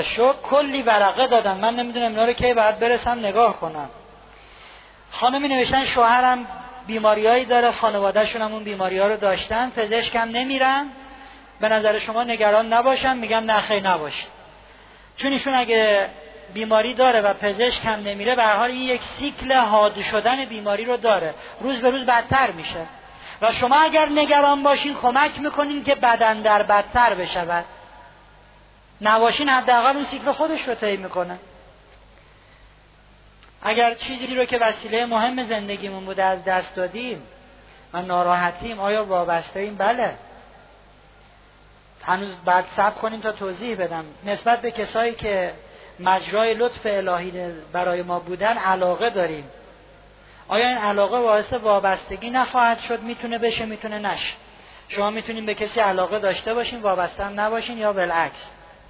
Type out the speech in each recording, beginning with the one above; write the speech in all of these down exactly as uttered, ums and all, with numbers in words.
شو کلی ورقه دادن، من نمیدونم اینا رو کی باید برسم نگاه کنم. خانمی نوشتن شوهرم بیماریایی داره، خانواده‌شون هم اون بیماری‌ها رو داشتن، پزشکم نمیرن، به نظر شما نگران نباشم؟ میگم نه خیر نباش، چون ایشون اگه بیماری داره و پزشک هم نمیره، به هر حال این یک سیکل حاد شدن بیماری رو داره، روز به روز بدتر میشه و شما اگر نگران باشین کمک میکنین که بدن در بدتر بشود، نباشین حداقل اون سیکل خودش رو طی میکنه. اگر چیزی رو که وسیله مهم زندگیمون بوده از دست دادیم و ناراحتیم، آیا وابسته ایم؟ بله. هنوز بعد صبر کنیم تا توضیح بدم. نسبت به کسایی که مجرای لطف الهی برای ما بودن علاقه داریم. آیا این علاقه باعث وابستگی نخواهد شد؟ میتونه بشه، میتونه نشه. شما میتونین به کسی علاقه داشته باشین، وابسته هم نباشین، یا بالعکس.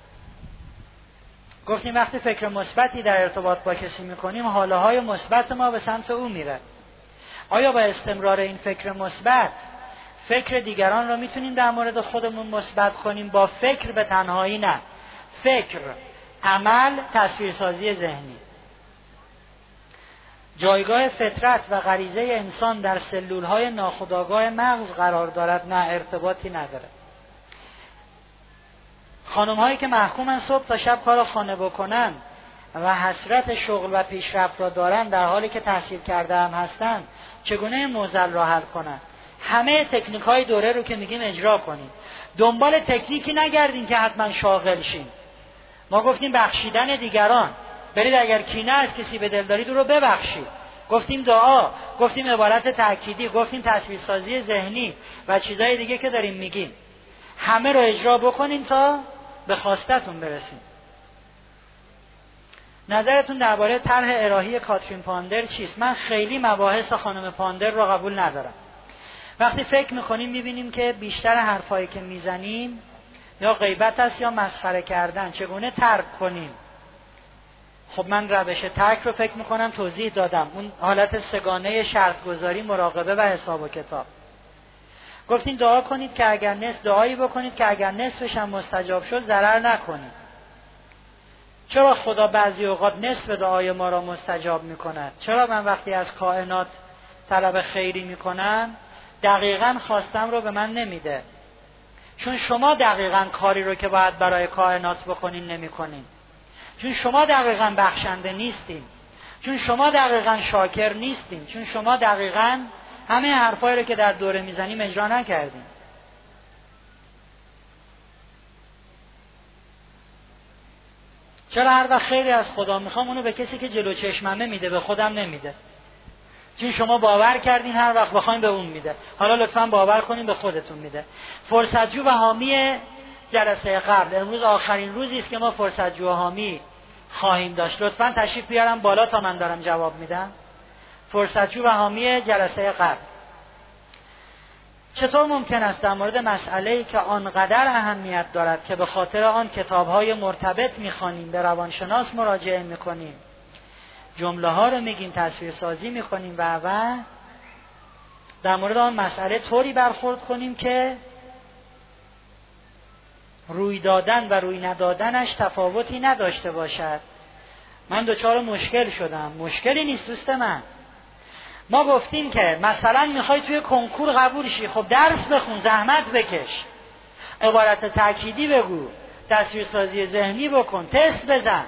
گفتیم وقتی فکر مثبتی در ارتباط با کسی میکنیم، حاله های مثبت ما به سمت او میره. آیا با استمرار این فکر مثبت فکر دیگران رو میتونیم در مورد خودمون مثبت کنیم؟ با فکر به تنهایی نه. فکر، عمل، تصویرسازی ذهنی. جایگاه فطرت و غریزه انسان در سلولهای ناخودآگاه مغز قرار دارد؟ نه، ارتباطی نداره. خانم هایی که محکومن صبح تا شب کار خانه بکنن و حسرت شغل و پیشرفت را دارن در حالی که تحصیل کرده هم هستن، چگونه معضل را حل کنن؟ همه تکنیک های دوره رو که میگیم اجرا کنین. دنبال تکنیکی نگردین که حتما شاغل شین. ما گفتیم بخشیدن دیگران، برید اگر کینه از کسی به دل دارید او رو ببخشید. گفتیم دعا، گفتیم عبارت تأکیدی، گفتیم تصویرسازی ذهنی و چیزهای دیگه که داریم میگیم. همه رو اجرا بکنین تا به خواستتون برسین. نظرتون درباره طرح الهی کاترین پاندر چیست؟ من خیلی مباحث خانم پاندر رو قبول ندارم. وقتی فکر میکنیم میبینیم که بیشتر حرفایی که میزنیم یا غیبت است یا مسخره کردن. چگونه ترک کنیم؟ خب من روش ترک رو فکر میکنم توضیح دادم. اون حالت سگانه شرط گذاری، مراقبه و حساب و کتاب. گفتیم دعا کنید که اگر نصف دعایی بکنید که اگر نصفش هم مستجاب شد ضرر نکنید. چرا خدا بعضی اوقات نصف دعای ما را مستجاب میکند؟ چرا من وقتی از کائنات طلب خیری میکنم دقیقاً خواستم رو به من نمیده؟ چون شما دقیقاً کاری رو که باید برای کائنات بکنین نمیکنین. چون شما دقیقاً بخشنده نیستین. چون شما دقیقاً شاکر نیستین. چون شما دقیقاً همه حرفایی رو که در دوره میزنیم اجرا نکردین. چرا هر وقت خیری از خدا میخوام اونو به کسی که جلو چشممه میده، به خودم نمیده؟ چون شما باور کردین هر وقت بخواین به اون میده. حالا لطفاً باور کنین به خودتون میده. فرصتجو و حامی جلسه قبل، امروز آخرین روزی است که ما فرصتجو و حامی خواهیم داشت. لطفاً تشریف بیارم بالا تا من دارم جواب میدم. فرصتجو و حامی جلسه قبل. چطور ممکن است در مورد مسئله‌ای که آنقدر اهمیت دارد که به خاطر آن کتاب‌های مرتبط می‌خوانیم، به روانشناس مراجعه می‌کنیم، جمله‌ها رو میگیم، تصویرسازی می‌کنیم و و در مورد آن مسئله طوری برخورد کنیم که روی دادن و روی ندادنش تفاوتی نداشته باشد؟ من دچار مشکل شدم. مشکلی نیست دوست من. ما گفتیم که مثلا میخوای توی کنکور قبول شی، خب درس بخون، زحمت بکش، عبارت تأکیدی بگو، تصویرسازی ذهنی بکن، تست بزن،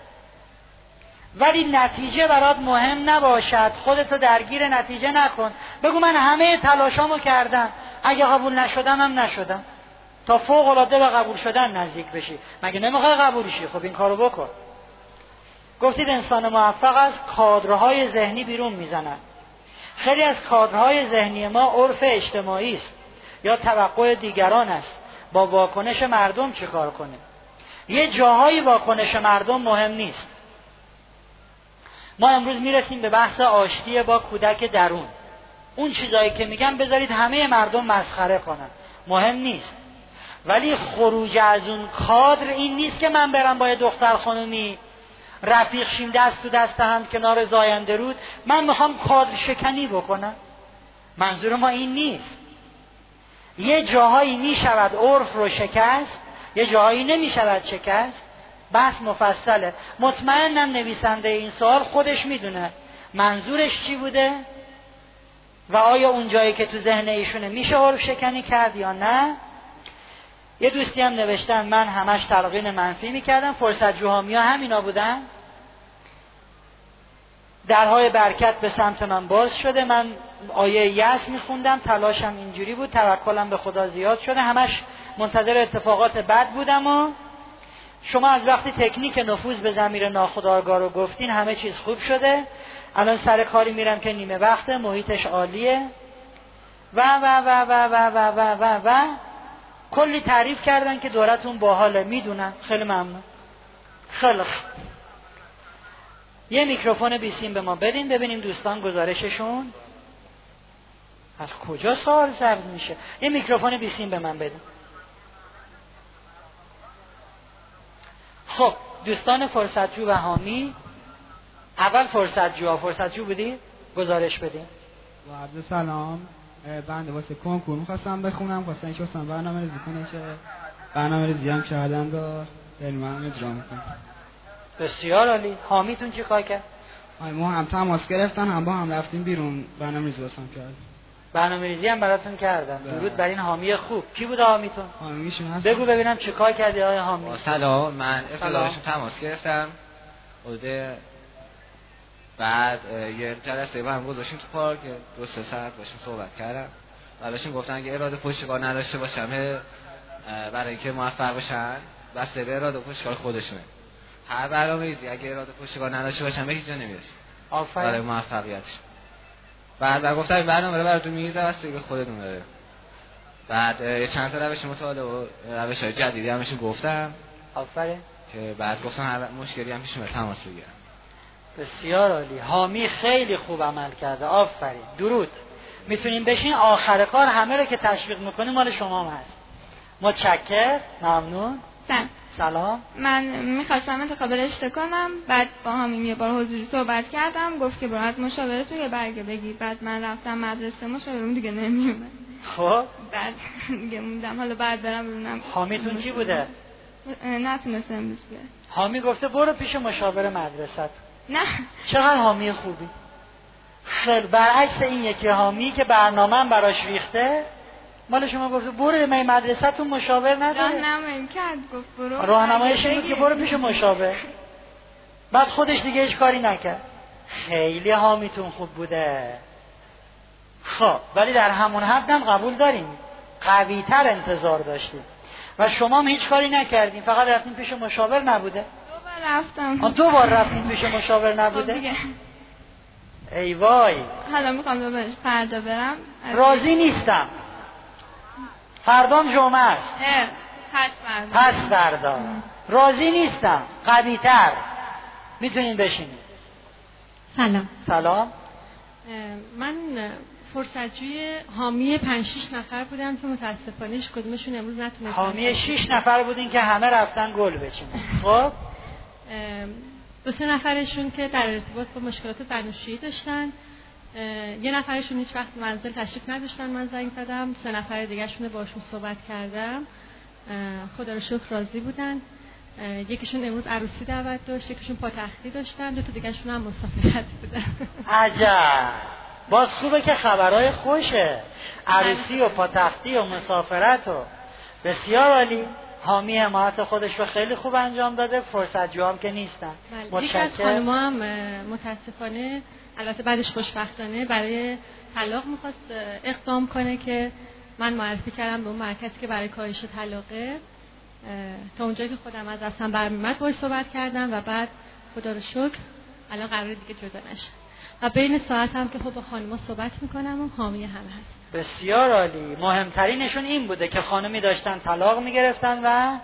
ولی نتیجه برات مهم نباشد. خودتو درگیر نتیجه نکن. بگو من همه تلاشامو کردم، اگه قبول نشدم هم نشدم، تا فوق العاده به قبول شدن نزدیک بشی. مگه نمیخوای قبول شی؟ خب این کارو بکن. گفتید انسان موفق از کادرهای ذهنی بیرون میزنن. خیلی از کادرهای ذهنی ما عرف اجتماعی است یا توقع دیگران است. با واکنش مردم چه کار کنیم؟ یه جاهای واکنش مردم مهم نیست. ما امروز میرسیم به بحث آشتی با کودک درون. اون چیزایی که میگم بذارید همه مردم مسخره کنن، مهم نیست. ولی خروج از اون کادر این نیست که من برم با یه دختر خانومی رفیق شیم، دست تو دست هم کنار زاینده رود، من میخوام کادر شکنی بکنم. منظور ما این نیست. یه جاهایی میشود عرف رو شکست، یه جاهایی نمیشود شکست. بحث مفصله. مطمئنم نویسنده این سوال خودش میدونه منظورش چی بوده و آیا اون جایی که تو ذهن ایشونه میشه حرف شکنی کرد یا نه. یه دوستی هم نوشتن من همش تلقین منفی میکردم، فرصت جوهامیا همینا بودن، درهای برکت به سمت من باز شده، من آیه یأس میخوندم، تلاشم اینجوری بود، توکلم به خدا زیاد شده، همش منتظر اتفاقات بد بودم. و شما از وقتی تکنیک نفوذ به ضمیر ناخودآگاه رو گفتین همه چیز خوب شده. الان سر کاری میرم که نیمه وقته، محیطش عالیه و و و و و و و و و کلی تعریف کردن که دورتون باحاله. میدونن. خیلی ممنون. خیلی یه میکروفون بیسیم به ما بدین ببینیم دوستان گزارششون از کجا سوال سبز میشه. یه میکروفون بیسیم به من بدین. خب دوستان فرصتجو و حامی، اول فرصتجو فرصتجو بودی؟ گزارش بدین. با عرض سلام، بنده واسه کنکور میخواستم بخونم، خواستم این که برنامه ریزی کنه که برنامه ریزی هم کردن و علم هم اجرا میکنم. بسیار عالی. حامیتون چی کار کرد؟ ما هم تماس گرفتن، هم با هم رفتیم بیرون، برنامه ریزی واسم کرد. برنامه ریزی هم براتون کردن. درود بر این حامی خوب. کی بود حامیتون؟ حامیشون هست. بگو ببینم چی کار کردی آقای حامی. سلام، من ابتدایش تماس گرفتم. بوده بعد یه جلسه با هم گذاشتیم تو پارک، دو سه ساعت باشیم صحبت کردم و بهشون گفتن اگه اراده پشتکار نداشته باشم برای اینکه موفق بشن بسته به اراده پشتکار خودشونه. هر برنامه‌ریزی اگه اراده پشتکار نداشته باشم به هیچ جا نمیرسه. آفرین. برای موفقیتش. بعد من گفتم این برنامه رو براتون می‌ریزم واسه به خودتون بره. بعد یه چند تا روش مطالعه و روش‌های جدیدی هم بهشون گفتم. آفرین. که بعد گفتم هر مشکلی هم پیش میاد تماس بگیرم. بسیار عالی. حامی خیلی خوب عمل کرده. آفرین. درود. میتونیم بشین آخر کار همه رو که تشویق میکنیم مال شما هم هست. متشکر. ممنون. سلام. سلام. من میخواستم انتخاب رشته کنم، بعد با همین یه بار حضوری صحبت کردم، گفت که برو از مشاوره تو یه برگه بگیر. بعد من رفتم مدرسه، مشاورم دیگه نمیومد. خب بعد دیگه موندم، حالا بعد برم ببینم. حامیتون چی بوده؟ نتونست امروز بیاد. حامی گفته برو پیش مشاور مدرسه. نه. چقدر حامی خوبی. خیلی برعکس این یکی حامی که برنامه‌ام براش ریخته، مال شما گفته برو می مدرسه‌تون مشاور نداره. راهنمایی کرد، گفت برو. راهنماییش این بود که برو پیش مشاور. بعد خودش دیگه هیچ کاری نکرد. خیلی حامیتون خوب بوده. خب ولی در همون حد هم قبول داریم، قوی تر انتظار داشتیم و شما هم هیچ کاری نکردین، فقط رفتین پیش مشاور. نبوده؟ دو بار رفتم. دو بار رفتین پیش مشاور نبوده؟ دیگه. ای وای. حالا میخوام دوباره فردا برم. راضی نیستم. فردام جمعه است. پس فردا. پس فردا. راضی نیستم. قوی تر. میتونین بشینید. سلام. سلام. من فرصتجوی حامی پنج شش نفر بودم که متاسفانه هیچ کدومشون امروز نتونستن. حامی شش نفر بودین که همه رفتن گل بچینن. خب دو سه نفرشون که در ارتباط با مشکلات زناشویی داشتن، یه نفرشون هیچ وقت منزل تشریف نداشتن، من زنگ زدم. سه نفر دیگه‌شون باشون صحبت کردم، خدا رو شکر راضی بودن. یکیشون امروز عروسی دعوت داشت، یکیشون پاتختی داشتن، دو تا دیگه‌شون هم مسافرت بودن. عجب. باز خوبه که خبرهای خوشه. عروسی و پاتختی و مسافرت و بسیار عالی. حامی حمایت خودش رو خیلی خوب انجام داده. فرصتجو هم که نیستن. یک از خانم‌ها هم متاسفانه، البته بعدش خوشبختانه، برای طلاق میخواست اقدام کنه که من معرفی کردم به اون مرکزی که برای کاهش طلاقه. تا اونجایی که خودم از دستم برمی‌آمد باهاش صحبت کردم و بعد خدا رو شکر الان قراره دیگه جدا نشه و بین ساعت هم که خب با خانم‌ها صحبت میکنم و حامی همه هست. بسیار عالی. مهمترینشون این بوده که خانمی داشتن طلاق میگرفتن و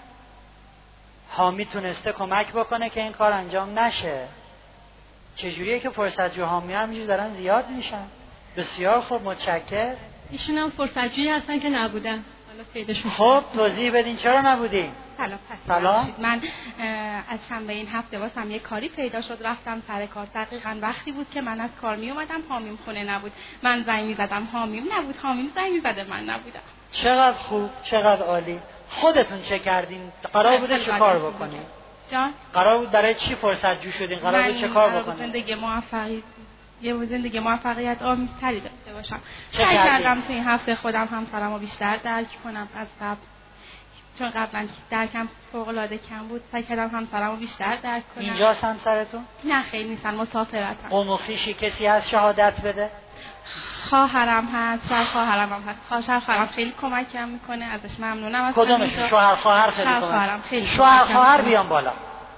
حامی تونسته کمک بکنه که این کار انجام نشه. چجوریه که فرصتجو حامی همینجوری دارن زیاد میشن. بسیار خوب. متشکر. ایشون هم فرصتجویی هستن که نبودن، حالا پیداشون. خب توضیح بدین چرا نبودین؟ سلام. سلام. من از شنبه این هفته واسم یه کاری پیدا شد، رفتم سر کار. دقیقاً وقتی بود که من از کار می اومدم حامیم خونه نبود. من زنگ می‌زدم حامیم نبود، حامیم زنگ می‌زده من نبودم. چقدر خوب، چقدر عالی. خودتون چه کردین؟ قرار بوده چه کار بکنین؟ جان قرار بود برای چی فرصت جو شدین؟ قرار بود چه کار بکنین؟ زندگی موفقیت یه زندگی موفقیت آمیزتری داشته باشم. چه سعی کردی؟ کردم تو این هفته خودم همسرمو بیشتر درک کنم از قبل، چون قبلا درکم فوق العاده کم بود. سعی کردم همسرمو بیشتر درک کنم. اینجاست همسرتون؟ نه خیلی نیستن، مسافرتن. قوم و خویشی کسی هست شهادت بده؟ خواهرم هست، شوهر خواهرم هم هست. خواهر خواهرم خیلی کمکم میکنه، ازش ممنونم. از کدومشون؟ شوهر خواهر خیلی شوهر خواهرم خیلی شوهر خواهر بیان بالا.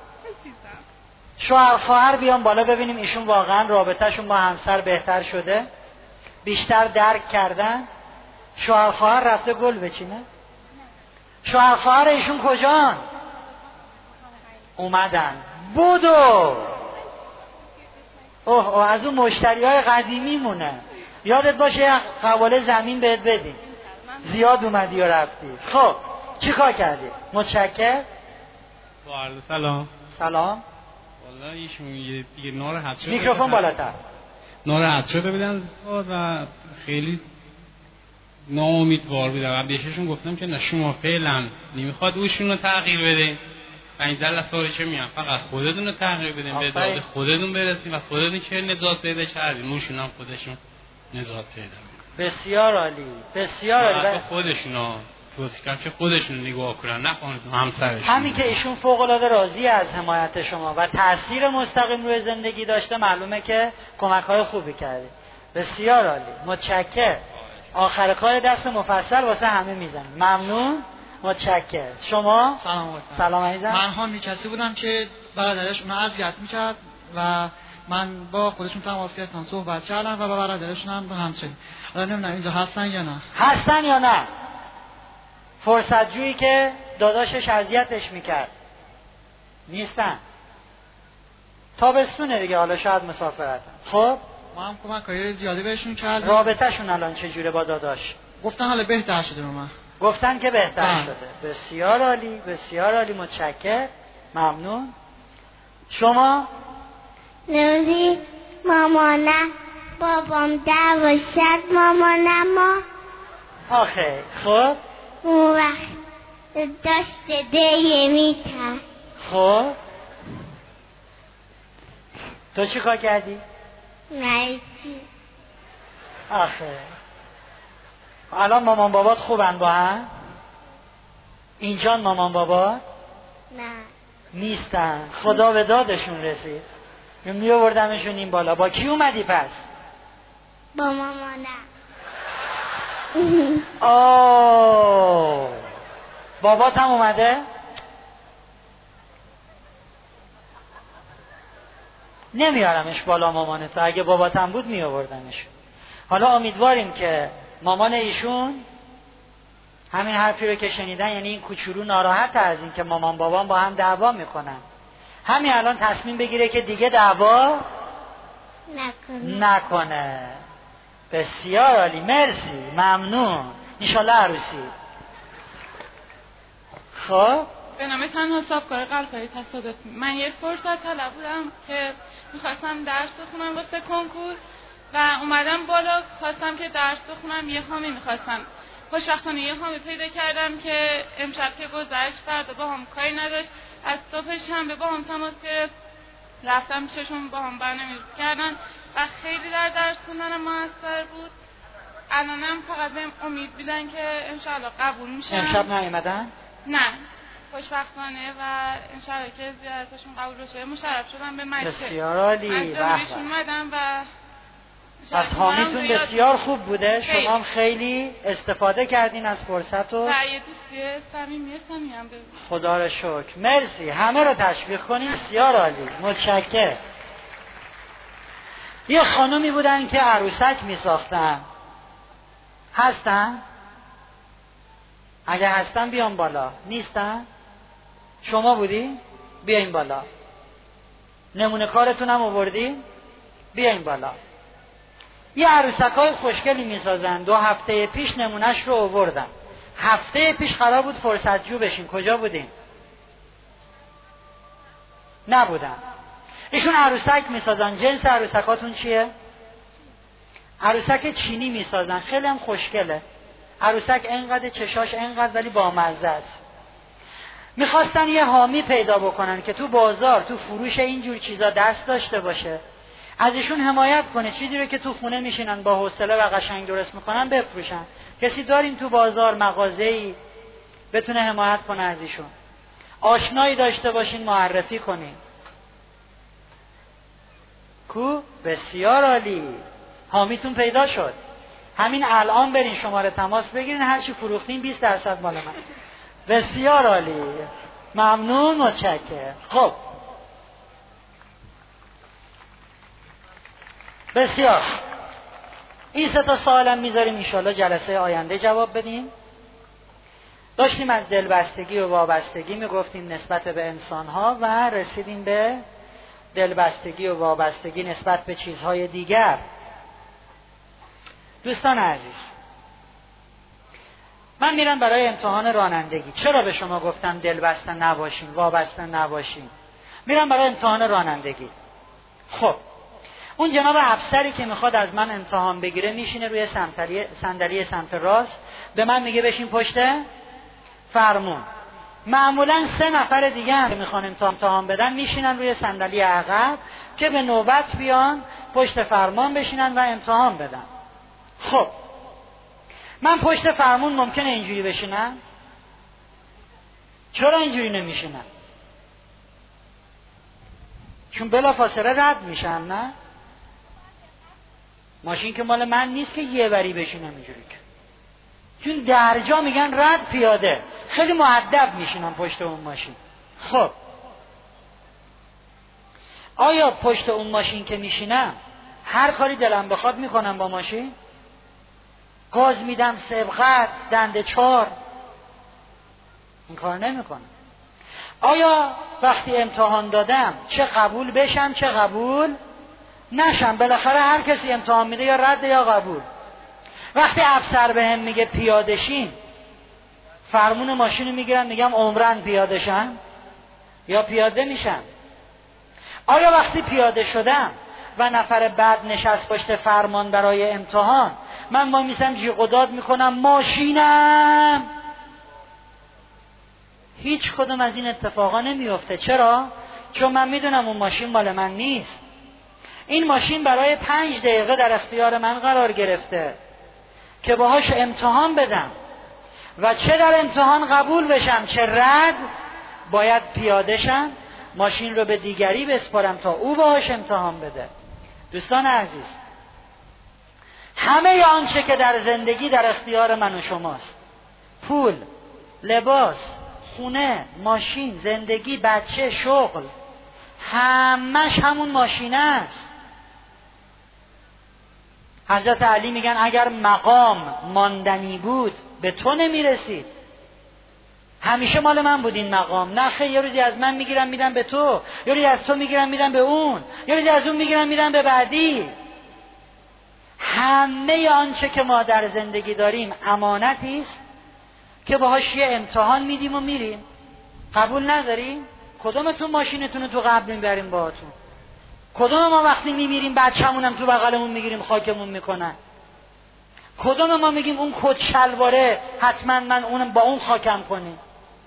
شوهر خواهر بیان بالا ببینیم ایشون واقعا رابطهشون با همسر بهتر شده، بیشتر درک کردن. شوهر خواهر رفته گل بچینه؟ شوهر خواهر ایشون کجان؟ اومدن. بودو اوه اوه از اون مشتری های قدیمی مونه. یادت باشه یه قواله زمین بهت بدیم. زیاد اومدی و رفتی. خب چی کار کردی؟ متشکر. با عرض سلام. سلام. والا ایشون یه دیگه ناراحت شده. میکروفون بالاتر. ناراحت شده بودن و خیلی ناامیدوار بودن. و بهشون گفتم که نه شما فعلا نمیخواد اوشون رو تغییر بده. و این جلسه چه میان فقط خودتون رو تغییر بدین، به داد خودتون برسین و خودتون که نجات پیدا کردین، اوشون هم خودشون نجات پیدا میکنن. بسیار عالی، بسیار عالی. خودشون رو توصیه که خودشون نگاه کنن، نه همسرشون. همین که ایشون فوق العاده راضی از حمایت شما و تاثیر مستقیم روی زندگی داشته، معلومه که کمک‌های خوبی کردید. بسیار عالی، متشکر. آخر کار دست مفصل واسه همه میزنید. ممنون، متشکر. شما؟ سلام علیکم. سلام عزیزم. من هم کسی بودم که برادرش اون اذیت میکرد و من با خودشون تماس گرفتم، صحبت کردم و با برادرشون هم همچنین. الان نمیدونم اینجا هستن یا نه. هستن یا نه؟ فرصت جویی که داداشش اذیتش میکرد نیستن. تابستونه دیگه، حالا شاید مسافرتن. خب ما هم کمک‌های زیادی بهشون کردیم. رابطه‌شون الان چجوره با داداش؟ گفتن حالا بهتر شده به من. گفتن که بهتر بله. شده. بسیار عالی، بسیار عالی، متشکر. ممنون. شما؟ نوزی مامانم بابام دواشد مامانم ما آخه خب اون وقت داشته دیه میتر. خب تو چی کار کردی؟ نیتی. آخه الان مامان بابات خوبن با هم؟ اینجان مامان بابات؟ نه نیستن. خدا به دادشون رسید. می آوردمشون این بالا. با کی اومدی پس؟ با مامانم. آه بابات هم اومده؟ نمیارمش بالا مامانتو. اگه بابات هم بود می آوردمش. حالا امیدواریم که مامان ایشون همین حرفی رو که شنیدن، یعنی این کوچولو ناراحت از این که مامان بابام با هم دعوا میکنن، همین الان تصمیم بگیره که دیگه دعوا نکنه. نکنه. بسیار عالی، مرسی، ممنون. انشالله عروسی. خب به نام تنها صاحبکار قلب‌های تصادفی. من یک فرصت طلب بودم که میخواستم درس بخونم واسه کنکور و اومدم بالا، خواستم که درس بخونم. یه حامی میخواستم. خوشبختانه یه حامی پیدا کردم که امشب که گذشت فردا با هم کاری نداشت، از صبح شنبه با هم تماس گرفت، رفتم پیششون با هم برنامه‌ریزی کردن و خیلی در درس خوندنم موثر بود. الانم فقط بهم امید میدن که انشالله قبول میشم. امشب نیومدن؟ نه خوشبختانه و انشالله که زیارتشون قبول بشه. مشرف شدم به مکه. بسیار عالی. از جانبشون اومدم و پس حامیتون بسیار خوب بوده. شما هم خیلی استفاده کردین از فرصت و و یه دوستی صمیمی صمیمم ببینید. خدا رو شکر. مرسی. همه رو تشویق کنین. بسیار عالی. متشکر. یه خانومی بودن که عروسک می ساختن. هستن؟ اگه هستن بیان بالا. نیستن؟ شما بودی؟ بیاین بالا. نمونه کارتون هم آوردی؟ بیاین بالا. یه عروسک های خوشگلی می سازن. دو هفته پیش نمونهش رو آوردم. هفته پیش قرار بود فرصت جو بشین. کجا بودین؟ نبودن. ایشون عروسک می سازن. جنس عروسکاتون چیه؟ عروسک چینی می سازن. خیلی هم خوشگله. عروسک انقدر چشاش انقدر ولی با مزه است. میخواستن یه حامی پیدا بکنن که تو بازار تو فروش اینجور چیزا دست داشته باشه، از ایشون حمایت کنه، چیزی رو که تو خونه میشینن با حوصله و قشنگ درست میکنن بفروشن. کسی داریم تو بازار مغازه‌ای بتونه حمایت کنه از ایشون؟ آشنایی داشته باشین معرفی کنین. کو؟ بسیار عالی، حامیتون پیدا شد. همین الان برین شماره تماس بگیرین، هر چی فروختین بیست درصد مال من. بسیار عالی، ممنون، متشکرم. خب بسیار، این سه تا سوالم میذاریم انشالله جلسه آینده جواب بدیم. داشتیم از دلبستگی و وابستگی میگفتیم نسبت به انسانها و رسیدیم به دلبستگی و وابستگی نسبت به چیزهای دیگر. دوستان عزیز، من میرم برای امتحان رانندگی. چرا به شما گفتم دلبسته نباشین، وابسته نباشین؟ میرم برای امتحان رانندگی. خب اون جناب افسری که میخواد از من امتحان بگیره میشینه روی صندلی سمت راست، به من میگه بشین پشت فرمون. معمولا سه نفر دیگه هم میخوان امتحان بدن میشینن روی صندلی عقب که به نوبت بیان پشت فرمان بشینن و امتحان بدن. خب من پشت فرمون ممکنه اینجوری بشینم؟ چرا اینجوری نمیشینم؟ چون بلا فاصله رد میشن. نه، ماشین که مال من نیست که یه وری بشینم اینجوری، که چون درجا میگن رد پیاده، خیلی مؤدب میشینم پشت اون ماشین. خب آیا پشت اون ماشین که میشینم هر کاری دلم بخواد میکنم با ماشین؟ گاز میدم سبقت دنده چار؟ این کار نمیکنم. آیا وقتی امتحان دادم چه قبول بشم چه قبول نشم، بالاخره هر کسی امتحان میده یا رد یا قبول. وقتی افسر بهم میگه پیاده شین، فرمون ماشینو میگیرم میگم عمرن پیاده شم یا پیاده میشم؟ آیا وقتی پیاده شدم و نفر بعد نشست پشت فرمان برای امتحان، من ما میسم جیغ و داد میکنم ماشینم؟ هیچ کدوم از این اتفاقا نمیفته. چرا؟ چون من میدونم اون ماشین مال من نیست. این ماشین برای پنج دقیقه در اختیار من قرار گرفته که باهاش امتحان بدم و چه در امتحان قبول بشم چه رد، باید پیاده شم، ماشین رو به دیگری بسپارم تا او باهاش امتحان بده. دوستان عزیز، همه آنچه که در زندگی در اختیار من و شماست، پول، لباس، خونه، ماشین، زندگی، بچه، شغل، همش همون ماشینه است. حضرت علی میگن اگر مقام ماندنی بود به تو نمیرسید. همیشه مال من بود این مقام. نه خیلی، یه روزی از من میگیرم میدم به تو، یه روزی از تو میگیرم میدم به اون، یه روزی از اون میگیرم میدم به بعدی. همه آنچه که ما در زندگی داریم امانتی است که باهاش یه امتحان میدیم و میریم. قبول نداریم؟ کدومتون ماشینتون رو تو قبل میبریم باهاتون؟ کدوم ما وقتی میمیریم بچه‌مونم تو بغلمون میگیریم خاکمون میکنن؟ کدوم ما میگیم اون کت شلواره حتما من اونم با اون خاکم کنیم؟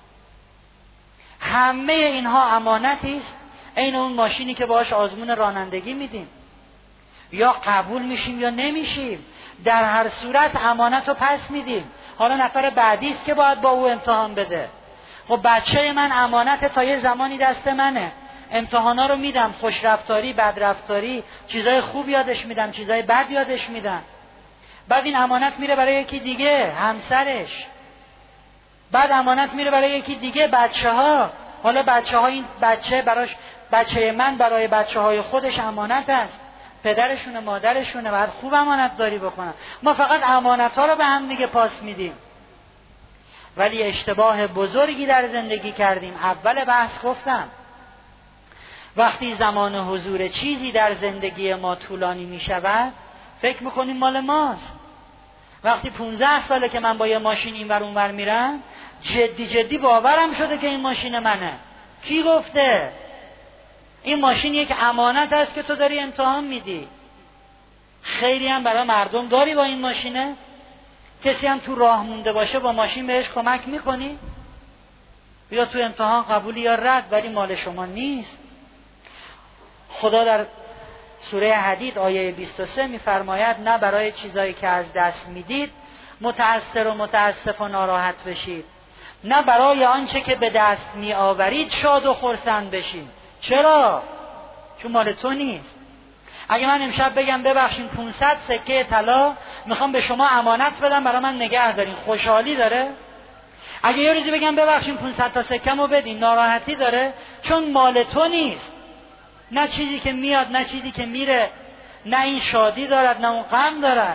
همه اینها امانتی است، عین اون ماشینی که باهاش آزمون رانندگی میدیم. یا قبول میشیم یا نمیشیم، در هر صورت امانت رو پس میدیم. حالا نفر بعدی است که باید با او امتحان بده. خب بچه من امانت تا یه زمانی دست منه، امتحانا رو میدم، خوش رفتاری، بد رفتاری، چیزای خوب یادش میدم، چیزای بد یادش میدم. بعد این امانت میره برای یکی دیگه، همسرش. بعد امانت میره برای یکی دیگه، بچه ها. حالا بچه ها، این بچه براش، بچه من برای بچه های خودش امانت است، پدرشونه، مادرشونه، باید خوب امانت داری بکنن. ما فقط امانت ها رو به هم دیگه پاس میدیم. ولی اشتباه بزرگی در زندگی کردیم. اول بحث گفتم وقتی زمان حضور چیزی در زندگی ما طولانی می شود فکر میکنیم مال ماست. وقتی پونزده ساله که من با یه ماشین این ور اون ور میرم، جدی جدی باورم شده که این ماشین منه. کی گفته؟ این ماشین یک امانت است که تو داری امتحان میدی. خیلی هم برای مردم داری با این ماشینه؟ کسی هم تو راه مونده باشه با ماشین بهش کمک میکنی؟ یا تو امتحان قبول یا رد، ولی مال شما نیست. خدا در سوره حدید آیه بیست و سه میفرماید نه برای چیزایی که از دست میدید متأثر و متاسف و ناراحت بشید، نه برای آنچه که به دست می آورید شاد و خرسند بشید. چرا؟ چون مال تو نیست. اگه من امشب بگم ببخشید پانصد سکه طلا میخوام به شما امانت بدم برای من نگه دارین، خوشحالی داره؟ اگه یه روزی بگم ببخشید پانصد تا سکه‌مو بدین، ناراحتی داره؟ چون مال تو نیست. نه چیزی که میاد نه چیزی که میره، نه این شادی دارد نه اون غم دارد.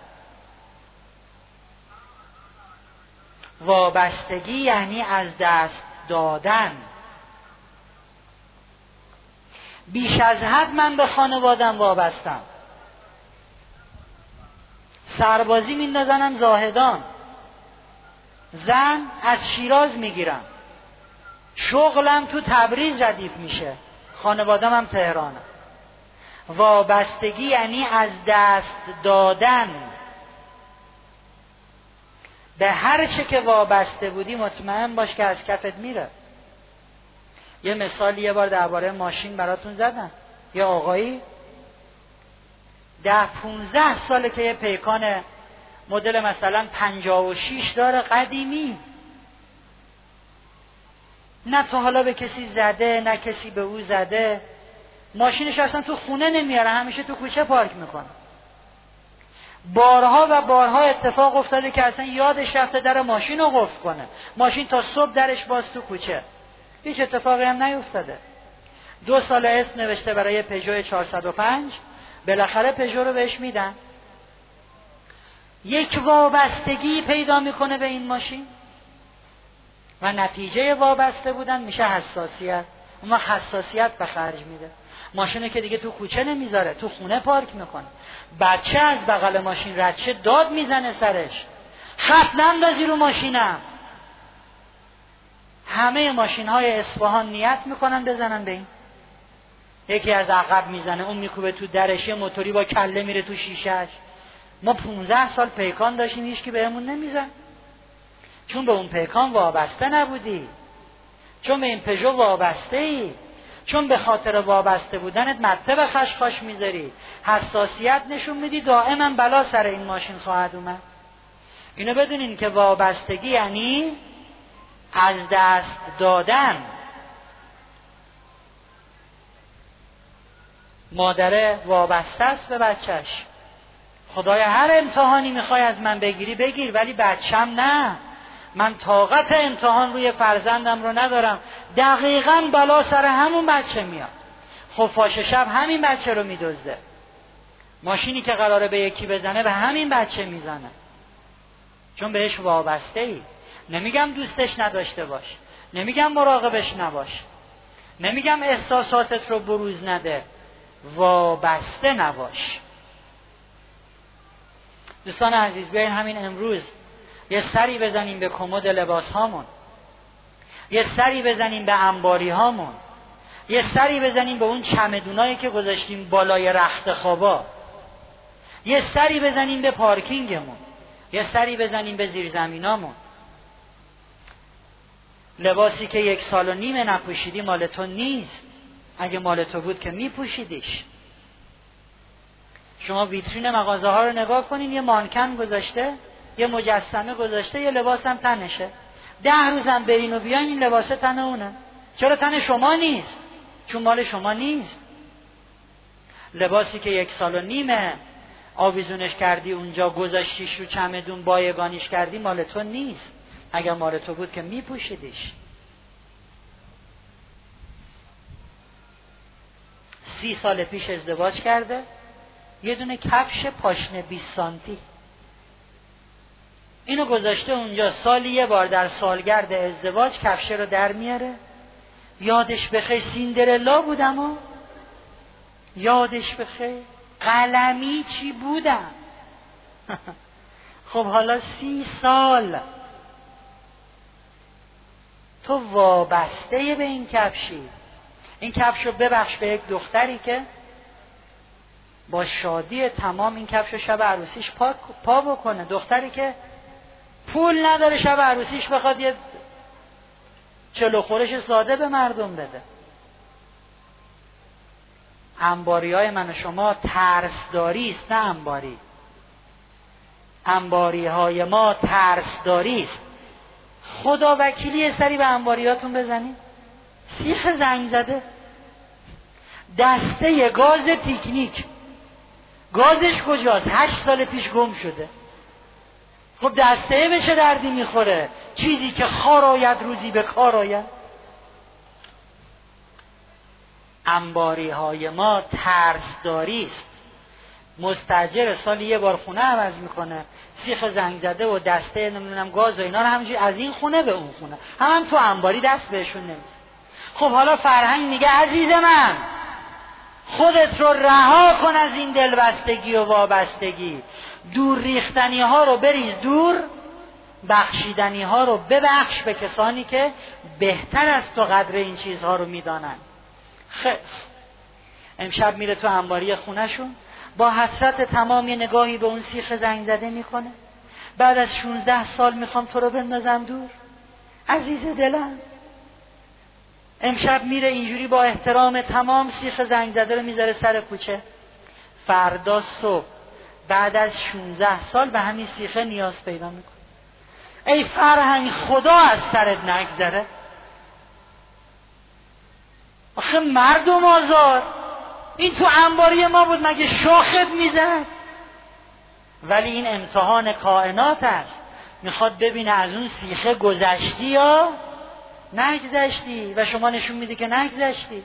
وابستگی یعنی از دست دادن. بیش از حد من به خانوادم وابستم. سربازی میندازنم زاهدان، زن از شیراز میگیرم، شغلم تو تبریز ردیف میشه، خانوادم هم تهرانه. وابستگی یعنی از دست دادن. به هر چه که وابسته بودی مطمئن باش که از کفت میره. یه مثالی یه بار درباره ماشین براتون زدم. یه آقایی ده پونزده ساله که یه پیکان مدل مثلا پنجاه و شش داره، قدیمی، نه تا حالا به کسی زده نه کسی به او زده. ماشینش اصلا تو خونه نمیاره، همیشه تو کوچه پارک میکنه. بارها و بارها اتفاق افتاده که اصلا یادش رفته در ماشین رو قفل کنه، ماشین تا صبح درش باز تو کوچه، هیچ اتفاقی هم نیفتاده. دو سال اسم نوشته برای پژو چهارصد و پنج، بالاخره پژو رو بهش میدن. یک وابستگی پیدا میکنه به این ماشین و نتیجه وابسته بودن میشه حساسیت. اما حساسیت به خرج میده. ماشینه که دیگه تو کوچه نمیذاره، تو خونه پارک میکنه. بچه از بغل ماشین رد شه داد میزنه سرش، خط نندازی رو ماشینم. همه ماشین های اصفهان نیت میکنن بزنن به این. یکی از عقب میزنه، اون میکوبه تو درش، یه موتوری با کله میره تو شیشهش. ما پونزده سال پیکان داشتیم هیچ کی بهمون نمیزن، چون به اون پیکان وابسته نبودی، چون به این پژو وابسته ای، چون به خاطر وابسته بودنت مته به خشخاش میذاری، حساسیت نشون میدی، دائما بلا سر این ماشین خواهد اومد. اینو بدونین که وابستگی یعنی از دست دادن. مادره وابسته است به بچهش. خدایا هر امتحانی میخوای از من بگیری بگیر، ولی بچم نه. من طاقت امتحان روی فرزندم رو ندارم. دقیقاً بلا سر همون بچه میاد. خفاش شب همین بچه رو میدزده. ماشینی که قراره به یکی بزنه به همین بچه میزنه، چون بهش وابسته ای. نمیگم دوستش نداشته باش، نمیگم مراقبش نباش، نمیگم احساساتت رو بروز نده، وابسته نباش. دوستان عزیز، بیاین همین امروز یه سری بزنیم به کمد لباس هامون، یه سری بزنیم به انباری هامون، یه سری بزنیم به اون چمدونایی که گذاشتیم بالای رخت خوابا، یه سری بزنیم به پارکینگمون، یه سری بزنیم به زیرزمینامون. لباسی که یک سال و نیمه نپوشیدی مال تو نیست. اگه مال تو بود که میپوشیدیش. شما ویترین مغازه ها رو نگاه کنین، یه مانکن گذاشته، یه مجسمه گذاشته، یه لباس هم تنشه. ده روزم برین و بیاین این لباس تن اونه. چرا تن شما نیست؟ چون مال شما نیست. لباسی که یک سال و نیمه آویزونش کردی اونجا، گذاشتیش رو چمدون، بایگانیش کردی، مال تو نیست. اگر مال تو بود که میپوشیدیش. سی سال پیش ازدواج کرده، یه دونه کفش پاشنه بیست سانتی اینو گذاشته اونجا، سالی یه بار در سالگرد ازدواج کفشه رو در میاره. یادش بخیر سیندرلا بودم و یادش بخیر قلمی چی بودم. خب حالا سی سال تو وابسته به این کفشی. این کفش رو ببخش به یک دختری که با شادی تمام این کفش رو شب عروسیش پا, پا بکنه. دختری که پول نداره شب عروسیش بخواد یه چلو خورش ساده به مردم بده. انباری های من و شما ترسداری است، نه انباری. انباری های ما ترسداری است. خدا وکیلی سری به انباریاتون بزنید. سیخ زنگ زده، دسته گاز پیکنیک، گازش کجاست؟ هشت سال پیش گم شده. خب دسته به چه دردی میخوره؟ چیزی که خار آید روزی به کار آید. انباری های ما ترسداری است. مستاجر سالی یه بار خونه عوض میکنه، سیخ زنگ زده و دسته نمیدونم گاز و اینا رو همینجوری از این خونه به اون خونه، هم, هم تو انباری دست بهشون نمیده. خب حالا فرهنگ میگه عزیز من خودت رو رها کن از این دلبستگی و وابستگی، دور ریختنی ها رو بریز دور، بخشیدنی ها رو ببخش به کسانی که بهتر از تو قدر این چیزها رو میدانن. خیلی امشب میره تو انباری خونهشون، با حسرت تمام یه نگاهی به اون سیخ زنگ زده میکنه. بعد از شونزده سال میخوام تو رو بندازم دور عزیز دلم. امشب میره اینجوری با احترام تمام سیخ زنگ زده رو میذاره سر کوچه. فردا صبح بعد از شونزده سال به همین سیخه نیاز پیدا میکنه. ای فرهنگ خدا از سرت نگذره. آخه مردم آزار، این تو انباری ما بود مگه شاخت میزد؟ ولی این امتحان کائنات است، میخواد ببینه از اون سیخه گذشتی یا نگذشتی، و شما نشون میده که نگذشتی.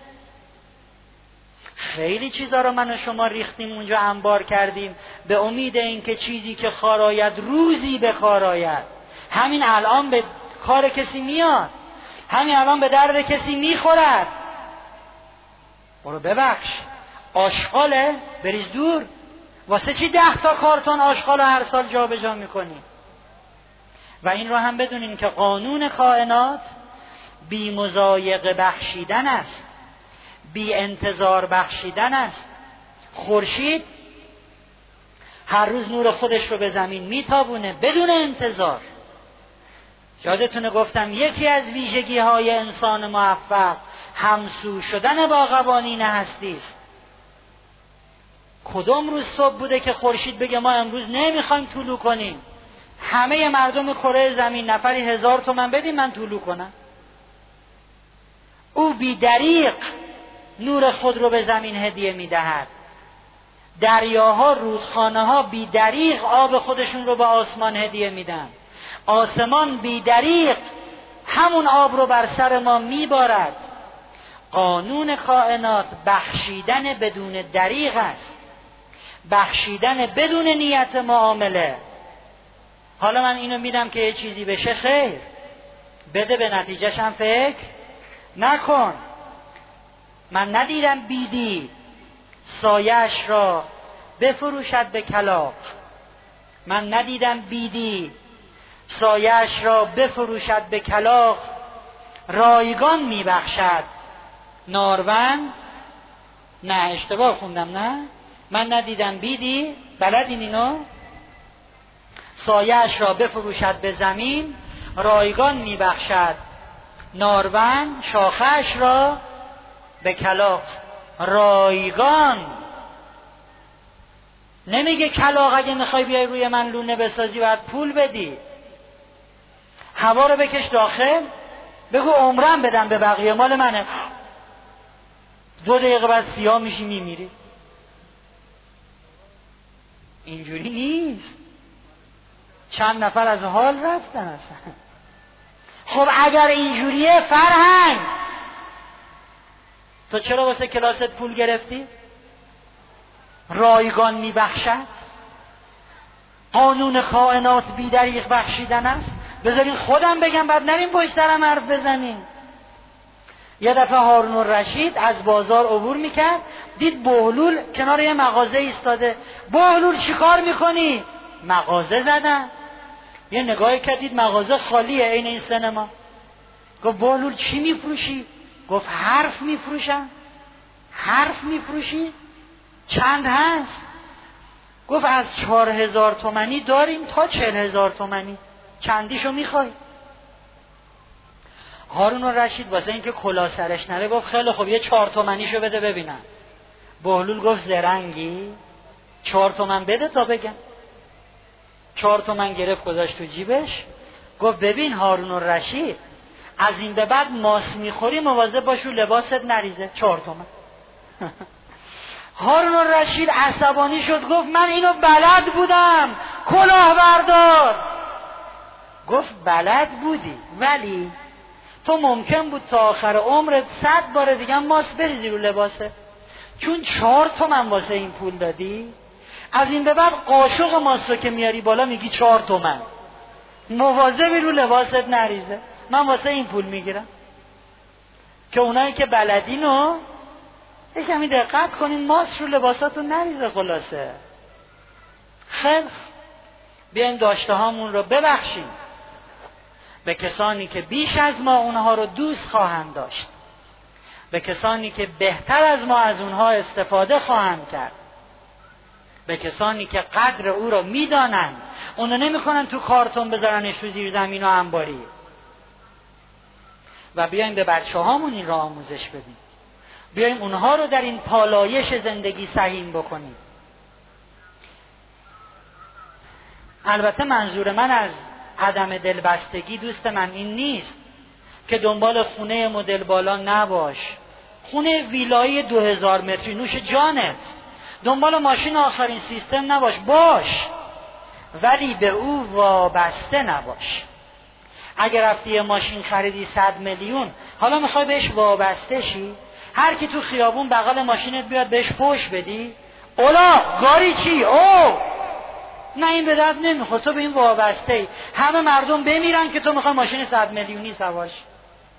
خیلی چیزا رو من و شما ریختیم اونجا انبار کردیم به امید اینکه چیزی که خار آید روزی به کار آید. همین الان به کار کسی میاد، همین الان به درد کسی میخورد. برو ببخش، آشغاله بریز دور. واسه چی ده تا کارتون آشغال هر سال جا به جا میکنی؟ و این رو هم بدونین که قانون کائنات بی مضایقه بخشیدن است، بی انتظار بخشیدن است. خورشید هر روز نور خودش رو به زمین میتابونه بدون انتظار. یادتونه گفتم یکی از ویژگی های انسان موفق همسو شدن با قوانین هستی است. کدام روز صبح بوده که خورشید بگه ما امروز نمیخوایم طلوع کنیم، همه مردم کره زمین نفری هزار تومن بدیم من طلوع کنم؟ او بی دریغ نور خود رو به زمین هدیه میدهد. دریاها، رودخانه ها بی دریغ آب خودشون رو به آسمان هدیه میدن. آسمان بی دریغ همون آب رو بر سر ما میبارد. قانون کائنات بخشیدن بدون دریغ است، بخشیدن بدون نیت معامله. حالا من اینو میدم که یه چیزی بشه، خیر بده، به نتیجهش هم فکر نکن. من ندیدم بیدی سایش را بفروشد به کلاغ. من ندیدم بیدی سایش را بفروشد به کلاغ. رایگان میبخشد نارون. نه اشتباه خوندم، نه من ندیدم بیدی، بلدین اینو؟ سایش را بفروشد به زمین، رایگان میبخشد نارون شاخش را به کلاغ. رایگان نمیگه کلاغ اگه میخوای بیای روی من لونه بسازی باید پول بدی. هوا رو بکش داخل، بگو عمرم بدم به بقیه، مال منه. دو دقیقه بعد سیاه میشی میمیری. اینجوری نیست. چند نفر از حال رفتن اصلا. خب اگر اینجوریه فرهنگ، تو چرا واسه کلاست پول گرفتی؟ رایگان میبخشد. قانون کائنات بی دریغ بخشیدن است. بذارین خودم بگم بعد نریم پشت سرم حرف بزنیم. یه دفعه هارون الرشید از بازار عبور میکرد، دید بهلول کنار یه مغازه ایستاده. بهلول چی کار میکنی؟ مغازه زدم. یه نگاهی کرد دید مغازه خالیه عین این سینما. گفت بهلول چی میفروشی؟ گفت حرف میفروشم. حرف میفروشی؟ چند هست؟ گفت از چهار هزار تومنی داریم تا چهل هزار تومنی، چندیشو میخوای؟ هارون الرشید واسه اینکه کلاه سرش نره گفت خیلی خوب یه چهار تومنیشو بده ببینم. بهلول گفت زرنگی؟ چهار تومن بده تا بگم. چهار تومن گرفت گذاشت تو جیبش، گفت ببین هارون الرشید از این به بعد ماس میخوری مواظب باش رو لباست نریزه. چهار تومن. هارون الرشید عصبانی شد، گفت من اینو بلد بودم، کلاه بردار. گفت بلد بودی ولی تو ممکن بود تا آخر عمرت صد بار دیگه ماس بریزی رو لباسه، چون چهار تومن واسه این پول دادی، از این به بعد قاشق ماس رو که میاری بالا میگی چهار تومن، مواظبی رو لباست نریزه. من واسه این پول میگیرم. که اونایی که بلدینو یکمی دقت کنین ماس رو لباساتون نریزه. خلاصه خیلی بیایم داشته هامون رو ببخشیم به کسانی که بیش از ما اونها رو دوست خواهند داشت، به کسانی که بهتر از ما از اونها استفاده خواهند کرد، به کسانی که قدر او رو میدانند، اونو نمیکنن تو کارتون بذارنش تو زیر زمین و انباری. و بیایم به بچه هامون این رو آموزش بدیم، بیایم اونها رو در این پالایش زندگی سهیم بکنیم. البته منظور من از عدم دلبستگی دوست من این نیست که دنبال خونه مدل بالا نباش، خونه ویلایی دو هزار متری نوش جانت، دنبال ماشین آخرین سیستم نباش، باش ولی به او وابسته نباش. اگر رفتی یه ماشین خریدی صد میلیون، حالا میخوای بهش وابسته شی؟ هر کی تو خیابون بغل ماشینت بیاد بهش پوش بدی؟ اولا گاری چی؟ او نه، این به درد نمیخواد. تو به این وابسته ای. همه مردم بمیرن که تو میخوای ماشین صد میلیونی سوار شی.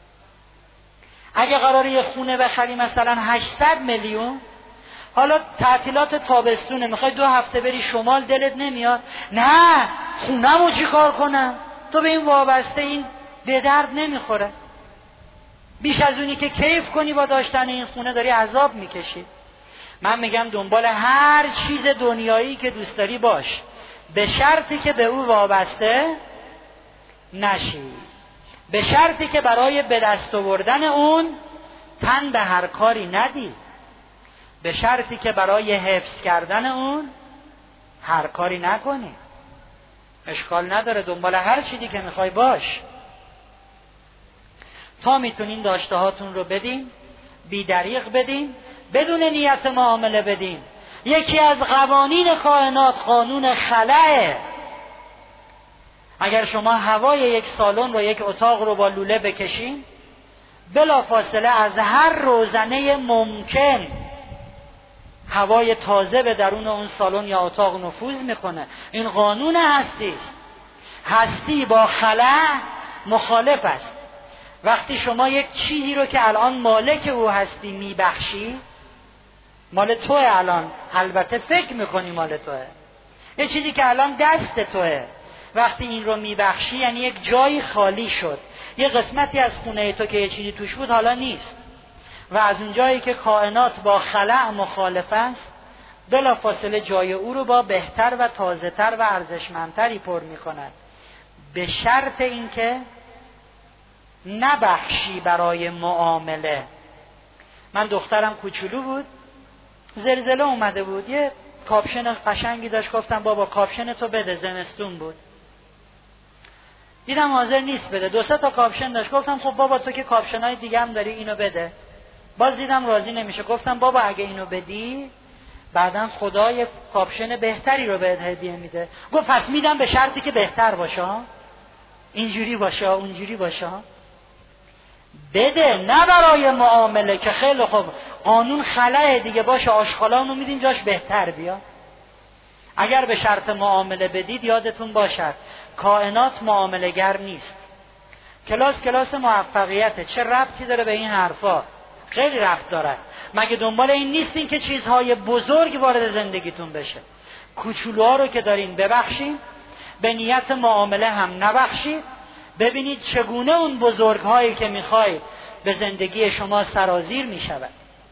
اگه قراره یه خونه بخری مثلا هشتصد میلیون، حالا تعطیلات تابستونه میخوای دو هفته بری شمال، دلت نمیاد؟ نه، خونمو چی کار کنم؟ تو به این وابسته، این به درد نمیخوره. بیش از اونی که کیف کنی با داشتن این خونه داری عذاب میکشی. من میگم دنبال هر چیز دنیایی که دوست داری باش، به شرطی که به او وابسته نشی، به شرطی که برای به دست آوردن اون تن به هر کاری ندی، به شرطی که برای حفظ کردن اون هر کاری نکنی. اشکال نداره، دنبال هر چیزی که میخوای باش. تا میتونین داشته هاتون رو بدین، بی دریغ بدین، بدون نیت معامله بدین. یکی از قوانین کائنات قانون خلأه. اگر شما هوای یک سالن رو، یک اتاق رو با لوله بکشین، بلا فاصله از هر روزنه ممکن هوای تازه به درون اون سالن یا اتاق نفوذ میکنه. این قانون هستی است. هستی با خلأ مخالف است. وقتی شما یک چیزی رو که الان مالک او هستی میبخشی، مال توه الان، البته فکر میکنی مال توه، یه چیزی که الان دست توه، وقتی این رو میبخشی یعنی یک جایی خالی شد، یه قسمتی از خونه تو که یه چیزی توش بود حالا نیست. و از اون جایی که کائنات با خلأ مخالف است، بلا فاصله جای او رو با بهتر و تازه تر و ارزشمندتری پر میکند، به شرط اینکه نبخشی برای معامله. من دخترم کوچولو بود، زلزله اومده بود، یه کاپشن قشنگی داشت، گفتم بابا کاپشن تو بده، زمستون بود، دیدم حاضر نیست بده. دو سه تا کاپشن داشت، گفتم خب بابا تو که کاپشنای دیگه هم داری، اینو بده. باز دیدم راضی نمیشه، گفتم بابا اگه اینو بدی بعدن خدا یه کاپشن بهتری رو بهت هدیه میده. گفت پس میدم به شرطی که بهتر باشه، اینجوری باشه، اونجوری باشه. بده، نه برای معامله که خیلی خوب قانون خلأ دیگه باشه، آشغالانو میدیم جاش بهتر بیا. اگر به شرط معامله بدید یادتون باشد کائنات معامله‌گر نیست. کلاس کلاس موفقیته، چه ربطی داره به این حرفا؟ خیلی ربط داره. مگه دنبال این نیستین که چیزهای بزرگ وارد زندگیتون بشه؟ کوچولوها رو که دارین ببخشین، به نیت معامله هم نبخشید، ببینید چگونه اون بزرگهایی که میخوای به زندگی شما سرازیر میشود.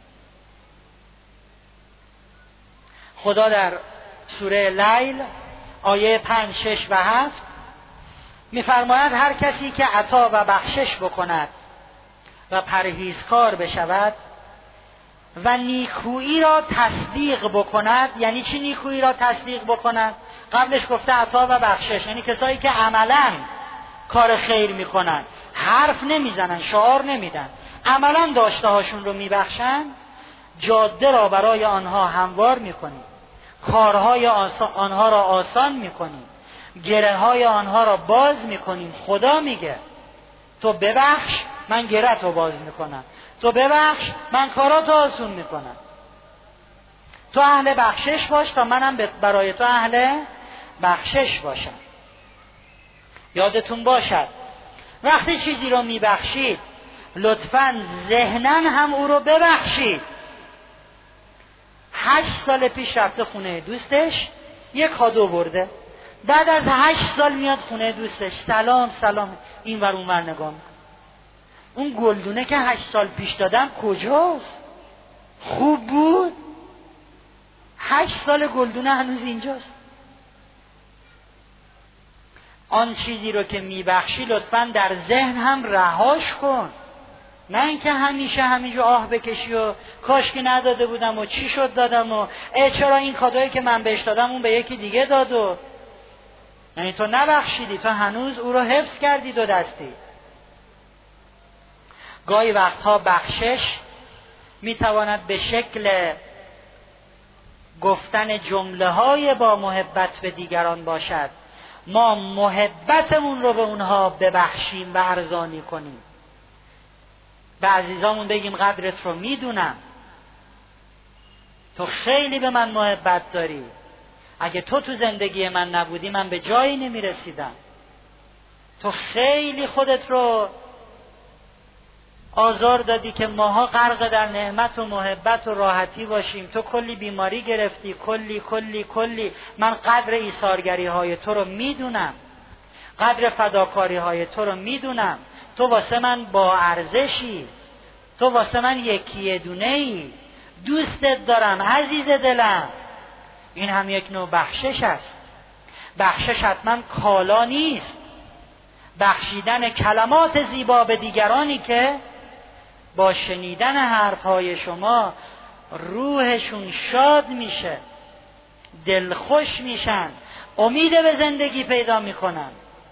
خدا در سوره لیل آیه پنج، شش و هفت میفرماید هر کسی که عطا و بخشش بکند و پرهیزکار بشود و نیکویی را تصدیق بکند. یعنی چی نیکویی را تصدیق بکند؟ قبلش گفته عطا و بخشش، یعنی کسایی که عملاً کار خیر میکنن، حرف نمیزنن، شعار نمیدن، عملاً داشته هاشون رو میبخشن، جاده را برای آنها هموار میکنیم، کارهای آنها را آسان میکنیم، گره های آنها را باز میکنیم. خدا میگه تو ببخش من گره تو باز میکنم، تو ببخش من کاراتو آسون میکنم، تو اهل بخشش باش تا منم برای تو اهل بخشش باشم. یادتون باشد وقتی چیزی رو میبخشید لطفاً ذهناً هم او رو ببخشید. هشت سال پیش رفته خونه دوستش، یک کادو برده، بعد از هشت سال میاد خونه دوستش، سلام سلام، این ور اون ور نگاه میکنه، اون گلدونه که هشت سال پیش دادم کجاست؟ خوب بود؟ هشت سال گلدونه هنوز اینجاست. آن چیزی رو که میبخشی لطفاً در ذهن هم رهاش کن، نه اینکه همیشه همینجا آه بکشی و کاش که نداده بودم و چی شد دادم و ای چرا این کادویی که من بهش دادم اون به یکی دیگه داد. و یعنی تو نبخشیدی، تو هنوز او رو حفظ کردی دو دستی. گاهی وقتها بخشش میتواند به شکل گفتن جمله های با محبت به دیگران باشد، ما محبتمون رو به اونها ببخشیم و ارزانی کنیم. به عزیزامون بگیم قدرت رو میدونم، تو خیلی به من محبت داری، اگه تو تو زندگی من نبودی من به جایی نمیرسیدم، تو خیلی خودت رو آزار دادی که ماها غرق در نعمت و محبت و راحتی باشیم، تو کلی بیماری گرفتی، کلی کلی کلی. من قدر ایثارگری های تو رو میدونم، قدر فداکاری های تو رو میدونم، تو واسه من با ارزشی، تو واسه من یکی دونه ای، دوستت دارم عزیز دلم. این هم یک نوع بخشش است. بخشش حتما کالا نیست، بخشیدن کلمات زیبا به دیگرانی که با شنیدن حرفهای شما روحشون شاد میشه، دلخوش میشن، امید به زندگی پیدا میکنن.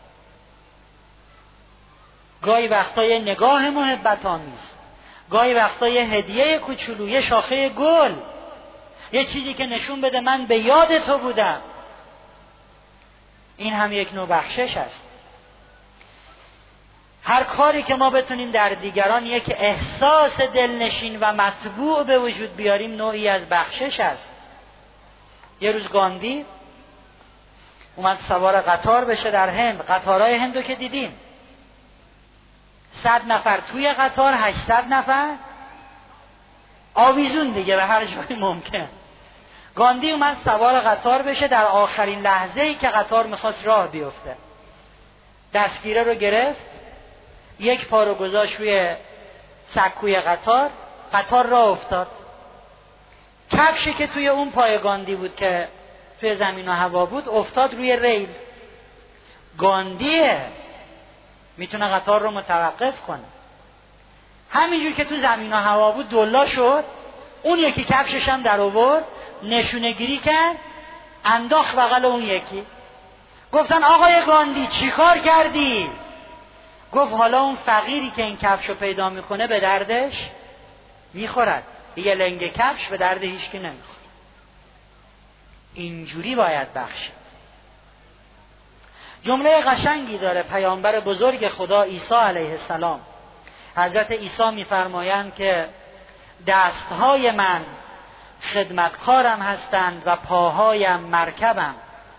گاهی وقتا یه نگاه محبت آمیز، گاهی وقتا یه هدیه کوچولو، یه شاخه گل، یه چیزی که نشون بده من به یاد تو بودم، این هم یک نوع بخشش است. هر کاری که ما بتونیم در دیگران یک احساس دلنشین و مطبوع به وجود بیاریم نوعی از بخشش است. یه روز گاندی اومد سوار قطار بشه در هند. قطارهای هندو که دیدین، صد نفر توی قطار، هشتصد نفر آویزون دیگه به هر جای ممکن. گاندی اومد سوار قطار بشه، در آخرین لحظه‌ای که قطار میخواست راه بیفته دستگیره رو گرفت، یک پا رو گذاشت روی سکوی قطار، قطار راه افتاد. کفشی که توی اون پای گاندی بود که توی زمین و هوا بود افتاد روی ریل. گاندیه، میتونه قطار رو متوقف کنه. همینجور که تو زمین و هوا بود دلا شد، اون یکی کفشش هم در آورد، نشونه گیری کرد، انداخت بغل اون یکی. گفتن آقای گاندی چی کار کردی؟ گفت حالا اون فقیری که این کفش رو پیدا میکنه به دردش میخورد، یه لنگ کفش به درد هیچکی نمیخوره. اینجوری باید بخشید. جمله قشنگی داره پیامبر بزرگ خدا عیسی علیه السلام. حضرت عیسی میفرمایند که دستهای من خدمتکارم هستند و پاهایم مرکبم،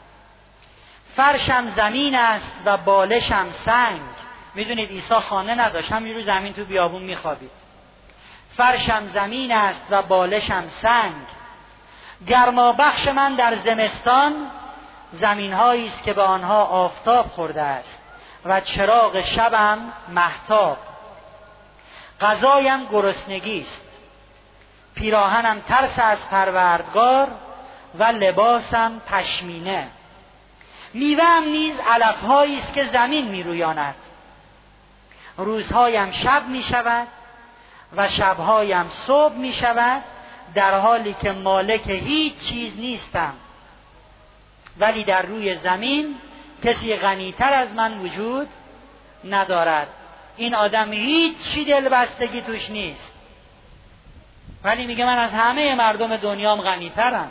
فرشم زمین است و بالشم سنگ. میدونید عیسی خانه نداشت، همین رو زمین تو بیابون میخوابید. فرشم زمین است و بالشم سنگ، گرما بخش من در زمستان زمین‌هایی است که به آنها آفتاب خورده است و چراغ شبم مهتاب. غذایم گرسنگی است، پیراهنم ترس از پروردگار و لباسم پشمینه. میوه‌ام نیز علف‌هایی است که زمین میرویاند. روزهایم شب میشود و شبهایم صبح می شود در حالی که مالک هیچ چیز نیستم، ولی در روی زمین کسی غنیتر از من وجود ندارد. این آدم هیچ چی دلبستگی توش نیست، ولی میگه من از همه مردم دنیام غنیترم.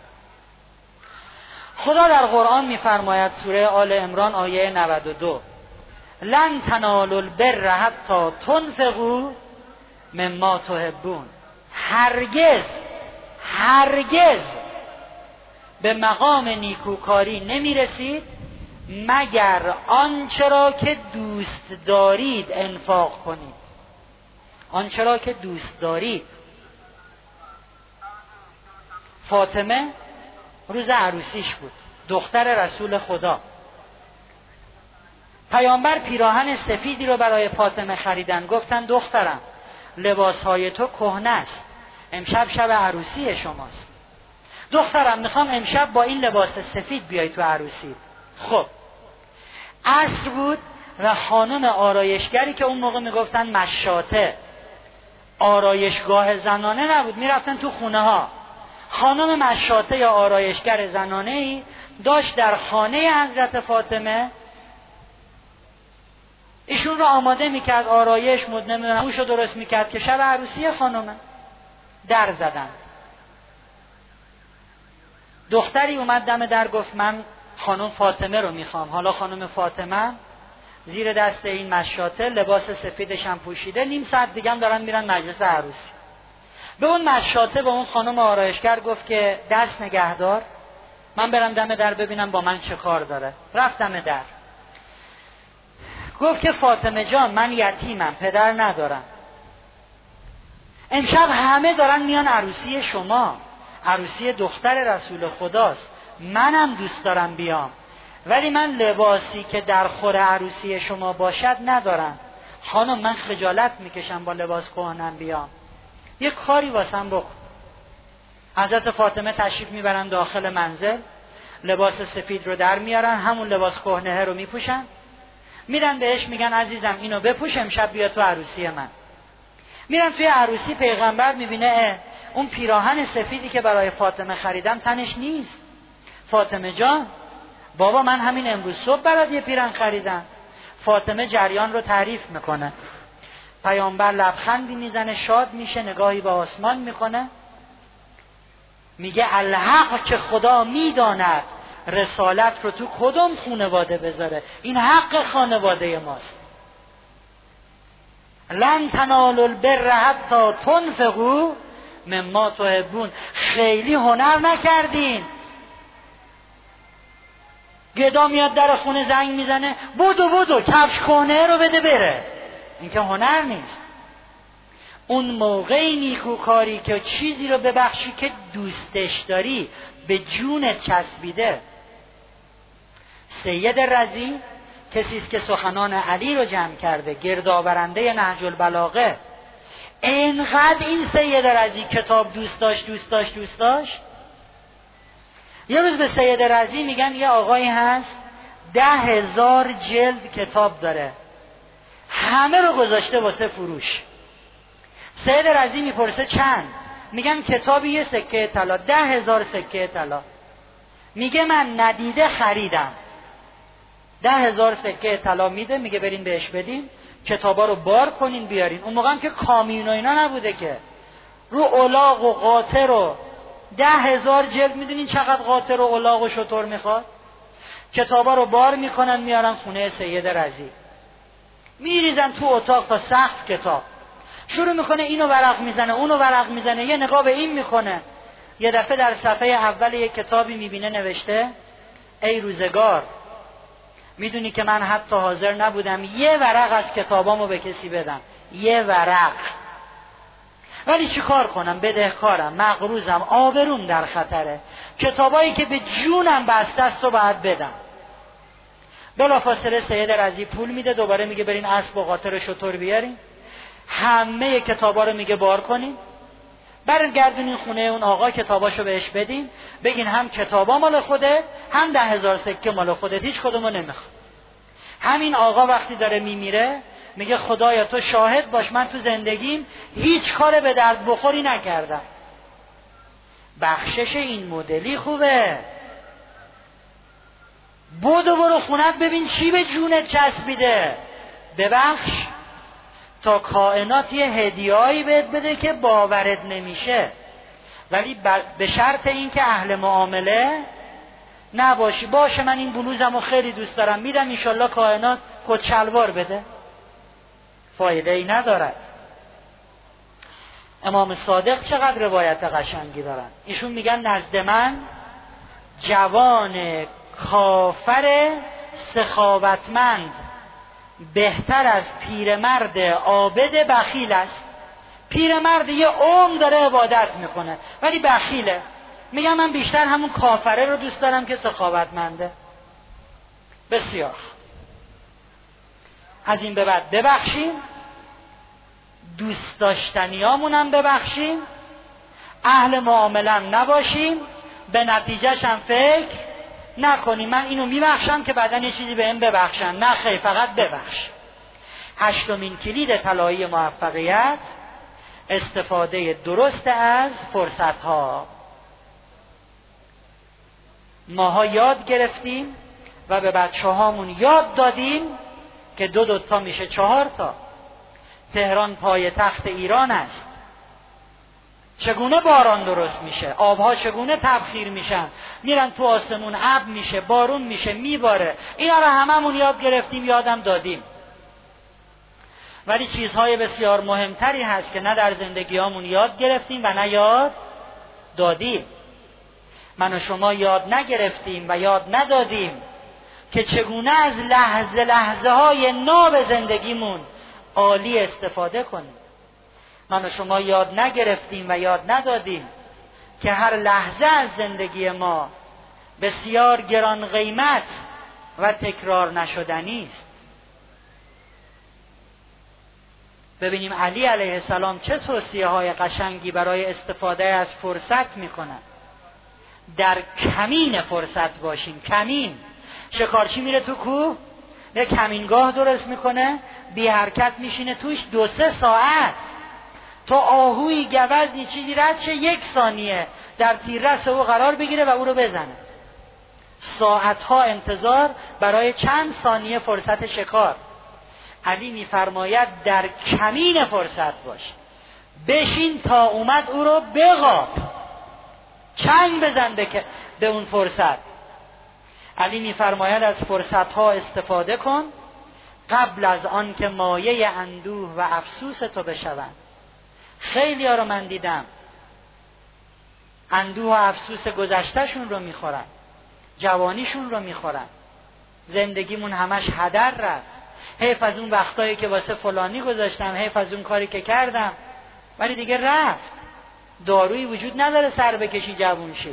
خدا در قرآن میفرماید سوره آل عمران آیه نود و دو لن تنالوا البر حتی تنفقوا مما تحبون. هرگز هرگز به مقام نیکوکاری نمیرسید مگر آنچه را که دوست دارید انفاق کنید. آنچه را که دوست دارید. فاطمه روز عروسیش بود، دختر رسول خدا. پیامبر پیراهن سفیدی رو برای فاطمه خریدن. گفتن دخترم لباسهای تو کهنه است، امشب شب عروسی شماست. دخترم میخوام امشب با این لباس سفید بیای تو عروسی. خب عصر بود و خانم آرایشگری که اون موقع میگفتن مشاطه، آرایشگاه زنانه نبود، میرفتن تو خونه ها. خانم مشاطه یا آرایشگر زنانه ای داشت در خانه حضرت فاطمه ایشون رو آماده میکرد، آرایش مد نمیدونم اوشو درست میکرد که شب عروسی خانمه. در زدند. دختری اومد دم در گفت من خانم فاطمه رو میخوام. حالا خانم فاطمه زیر دست این مشاطه لباس سفیدش هم پوشیده، نیم ساعت دیگه هم دارن میرن مجلس عروسی. به اون مشاطه به اون خانم آرایشگر گفت که دست نگهدار، من برم دم در ببینم با من چه کار داره. رفت دم در. گفت که فاطمه جان من یتیمم، پدر ندارم، امشب همه دارن میان عروسی شما، عروسی دختر رسول خداست، منم دوست دارم بیام، ولی من لباسی که در خور عروسی شما باشد ندارم. خانم من خجالت میکشم با لباس کهنم بیام، یک کاری واسم بکن. حضرت فاطمه تشریف میبرن داخل منزل، لباس سفید رو در میارن، همون لباس کهنه رو میپوشن، میرن بهش میگن عزیزم اینو بپوش امشب بیا تو عروسی من. میرن توی عروسی، پیغمبر میبینه اون پیراهن سفیدی که برای فاطمه خریدم تنش نیست. فاطمه جان بابا من همین امروز صبح برات یه پیراهن خریدم. فاطمه جریان رو تعریف میکنه. پیامبر لبخندی میزنه، شاد میشه، نگاهی به آسمان میکنه، میگه الحق که خدا میداند رسالت رو تو کدوم خانواده بذاره، این حق خانواده ماست. لن تنالوا البر حتی تنفقوا مما تحبون. خیلی هنر نکردین. گدا میاد در خونه زنگ میزنه بودو بودو کفش کهنه رو بده بره، این که هنر نیست. اون موقعی نیکوکاری که چیزی رو ببخشی که دوستش داری، به جونت چسبیده. سید رضی کسی است که سخنان علی رو جمع کرده، گردآورنده نهج البلاغه. اینقدر این سید رضی کتاب دوست داشت دوست داشت دوست داشت یه روز به سید رضی میگن یه آقایی هست ده هزار جلد کتاب داره، همه رو گذاشته واسه فروش. سید رضی میپرسه چند؟ میگن کتابی یه سکه طلا، ده هزار سکه طلا. میگه من ندیده خریدم. ده هزار سکه طلا میده، میگه برین بهش بدین کتابا رو بار کنین بیارین. اون موقع هم که کامیون و اینا نبوده که، رو الاغ و قاطر و ده هزار جلد، میدونین چقدر قاطر و الاغ و شتر میخواد؟ کتابا رو بار میکنن میارن خونه سید رضی، میریزن تو اتاق تا سقف کتاب. شروع میکنه اینو ورق میزنه اونو ورق میزنه، یه نگاه به این میکنه. یه دفعه در صفحه اول یک کتابی میبینه نوشته ای روزگار، میدونی که من حتی حاضر نبودم یه ورق از کتابامو به کسی بدم، یه ورق، ولی چی کار کنم؟ بدهکارم، مقروضم، آبروم در خطره، کتابایی که به جونم بسته است رو باید بدم. بلافاصله سید رضی پول میده، دوباره میگه برین اسب و قاطر شتر بیارین، همه کتابا رو میگه بار کنین، برگردونین خونه اون آقا، کتاباشو بهش بدین، بگین هم کتابا مال خوده هم ده هزار سکه مال خودت، هیچ کدومو نمیخواد. همین آقا وقتی داره میمیره میگه خدایا تو شاهد باش من تو زندگیم هیچ کار به درد بخوری نکردم. بخشش این مدلی خوبه. بودو برو خونت ببین چی به جونت چسبیده، ببخش تا کائنات یه هدیه‌ای بهت بده که باورت نمیشه، ولی به شرط این که اهل معامله نباشی. باشه من این بلوزمو خیلی دوست دارم میدم انشالله کائنات خود شلوار بده، فایده ای ندارد. امام صادق چقدر روایت قشنگی دارن. ایشون میگن نزد من جوان کافر سخاوتمند بهتر از پیرمرد عابد بخیل است. پیرمرد یه عمر داره عبادت میکنه ولی بخیله. میگم من بیشتر همون کافره رو دوست دارم که سخاوتمنده. بسیار. از این به بعد ببخشیم، دوست داشتنیامون هم ببخشیم، اهل معامله هم نباشیم، به نتیجهش هم فکر نکنیم من اینو میبخشم که بعدن یه چیزی بهم ببخشن. نه خیر، فقط ببخش. هشتمین کلید طلایی موفقیت استفاده درست از فرصتها. ماها یاد گرفتیم و به بچه هامون یاد دادیم که دو دوتا میشه چهار تا. تهران پای تخت ایران است. چگونه باران درست میشه، آبها چگونه تبخیر میشن، میرن تو آسمون، ابر میشه، بارون میشه، میباره. اینا رو هممون یاد گرفتیم، یادم دادیم. ولی چیزهای بسیار مهمتری هست که نه در زندگیامون یاد گرفتیم و نه یاد دادیم. من و شما یاد نگرفتیم و یاد ندادیم که چگونه از لحظه لحظه های ناب زندگیمون عالی استفاده کنیم. من و شما یاد نگرفتیم و یاد ندادیم که هر لحظه از زندگی ما بسیار گران قیمت و تکرار نشدنی است. ببینیم علی علیه السلام چه توصیه های قشنگی برای استفاده از فرصت میکنن. در کمین فرصت باشیم. کمین. شکارچی میره تو کوه، یه کمینگاه درست میکنه، بی حرکت میشینه توش دو سه ساعت تا آهوی گوزنی چیزی رد شه یک ثانیه در تیررس او قرار بگیره و او رو بزنه. ساعتها انتظار برای چند ثانیه فرصت شکار. علی میفرماید در کمین فرصت باش، بشین تا اومد او رو بغاب، چنگ بزن به, به اون فرصت. علی میفرماید از فرصتها استفاده کن قبل از آن که مایه اندوه و افسوس تو بشوند. خیلی ها رو من دیدم اندوه و افسوس گذشتهشون رو میخورن، جوانیشون رو میخورن، زندگیمون همش هدر رفت. حیف از اون وقتایی که واسه فلانی گذاشتم، حیف از اون کاری که کردم، ولی دیگه رفت. دارویی وجود نداره سر بکشی جوون شی.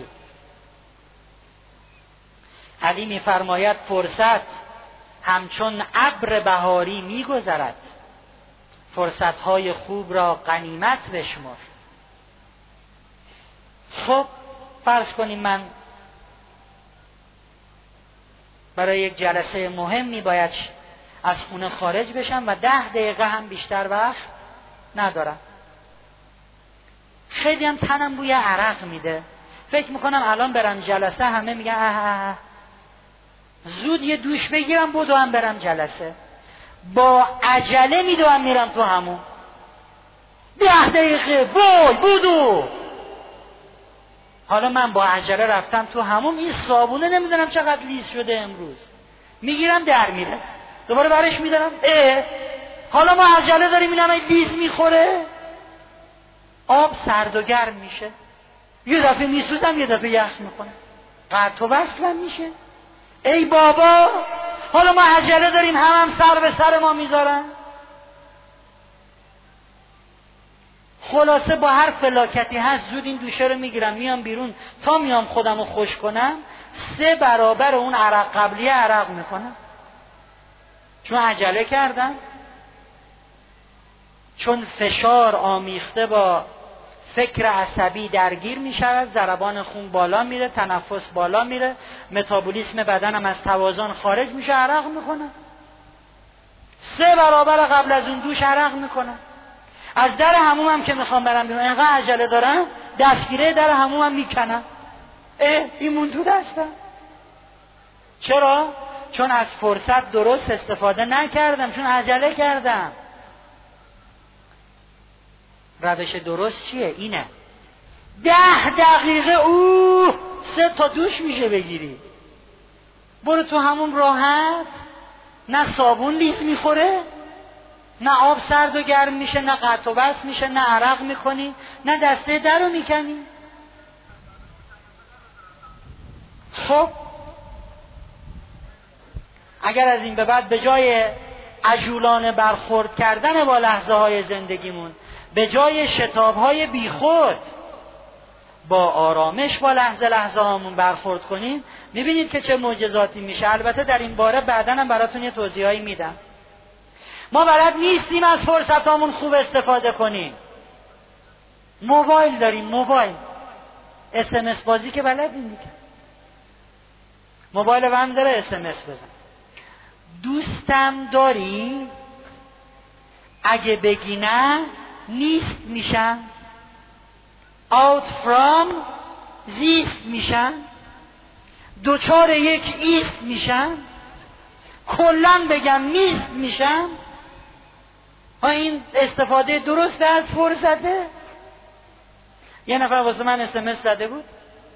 علی میفرماید فرصت همچون ابر بهاری میگذرد، فرصتهای خوب را غنیمت بشمر. خب فرض کنیم من برای یک جلسه مهمی باید از خونه خارج بشم و ده دقیقه هم بیشتر وقت ندارم. خیلی هم تنم بوی عرق میده، فکر میکنم الان برم جلسه همه میگن اه اه زود یه دوش بگیرم بدوم برم جلسه. با عجله میدوم میرم تو همون ده دقیقه وای بودو. حالا من با عجله رفتم تو همون، این صابونه نمیدونم چقدر لیز شده امروز، میگیرم در میره، دوباره برش میدارم اه حالا ما عجله داریم این همه لیز میخوره. آب سرد و گرم میشه، یه دفعه میسوزم یه دفعه یخ میکنه، قطع و وصلم میشه. ای بابا حالا ما عجله داریم هم هم سر به سر ما میذارن. خلاصه با هر فلاکتی هست زود این دوشه رو میگیرم میام بیرون، تا میام خودم رو خوش کنم سه برابر اون عرق قبلی عرق میکنم، چون عجله کردم، چون فشار آمیخته با فکر عصبی درگیر می شود، ضربان خون بالا میره، تنفس بالا میره، متابولیسم بدنم از توازن خارج میشه، عرق میکنه. سه برابر قبل از اون دوش عرق میکنم. از در حمومم که میخوام برم بیرون اینقدر عجله دارم دستگیره در حمومم میکنم. اه این موندو دستم. چرا؟ چون از فرصت درست استفاده نکردم، چون عجله کردم. روش درست چیه؟ اینه ده دقیقه اوه سه تا دوش میشه بگیری. برو تو همون راحت، نه صابون لیز میخوره، نه آب سرد و گرم میشه، نه قطع و بس میشه، نه عرق میکنی، نه دسته در رو میکنی. خب اگر از این به بعد به جای عجولانه برخورد کردن با لحظه های زندگیمون، به جای شتاب های بیخود با آرامش با لحظه لحظه هامون برخورد کنیم، میبینید که چه معجزاتی میشه. البته در این باره بعداً هم براتون یه توضیحایی میدم. ما بلد نیستیم از فرصت هامون خوب استفاده کنیم. موبایل داریم، موبایل اس ام اس بازی که بلدیم دیگه. موبایل رو هم داره اس ام اس بزن. دوستم داری؟ اگه بگی نه نیست میشم. out from زیست میشم. دوچار یک ایست میشم. کلن بگم نیست میشم. ها این استفاده درست از فرصته. یه نفر واسه من اس ام اس زده بود،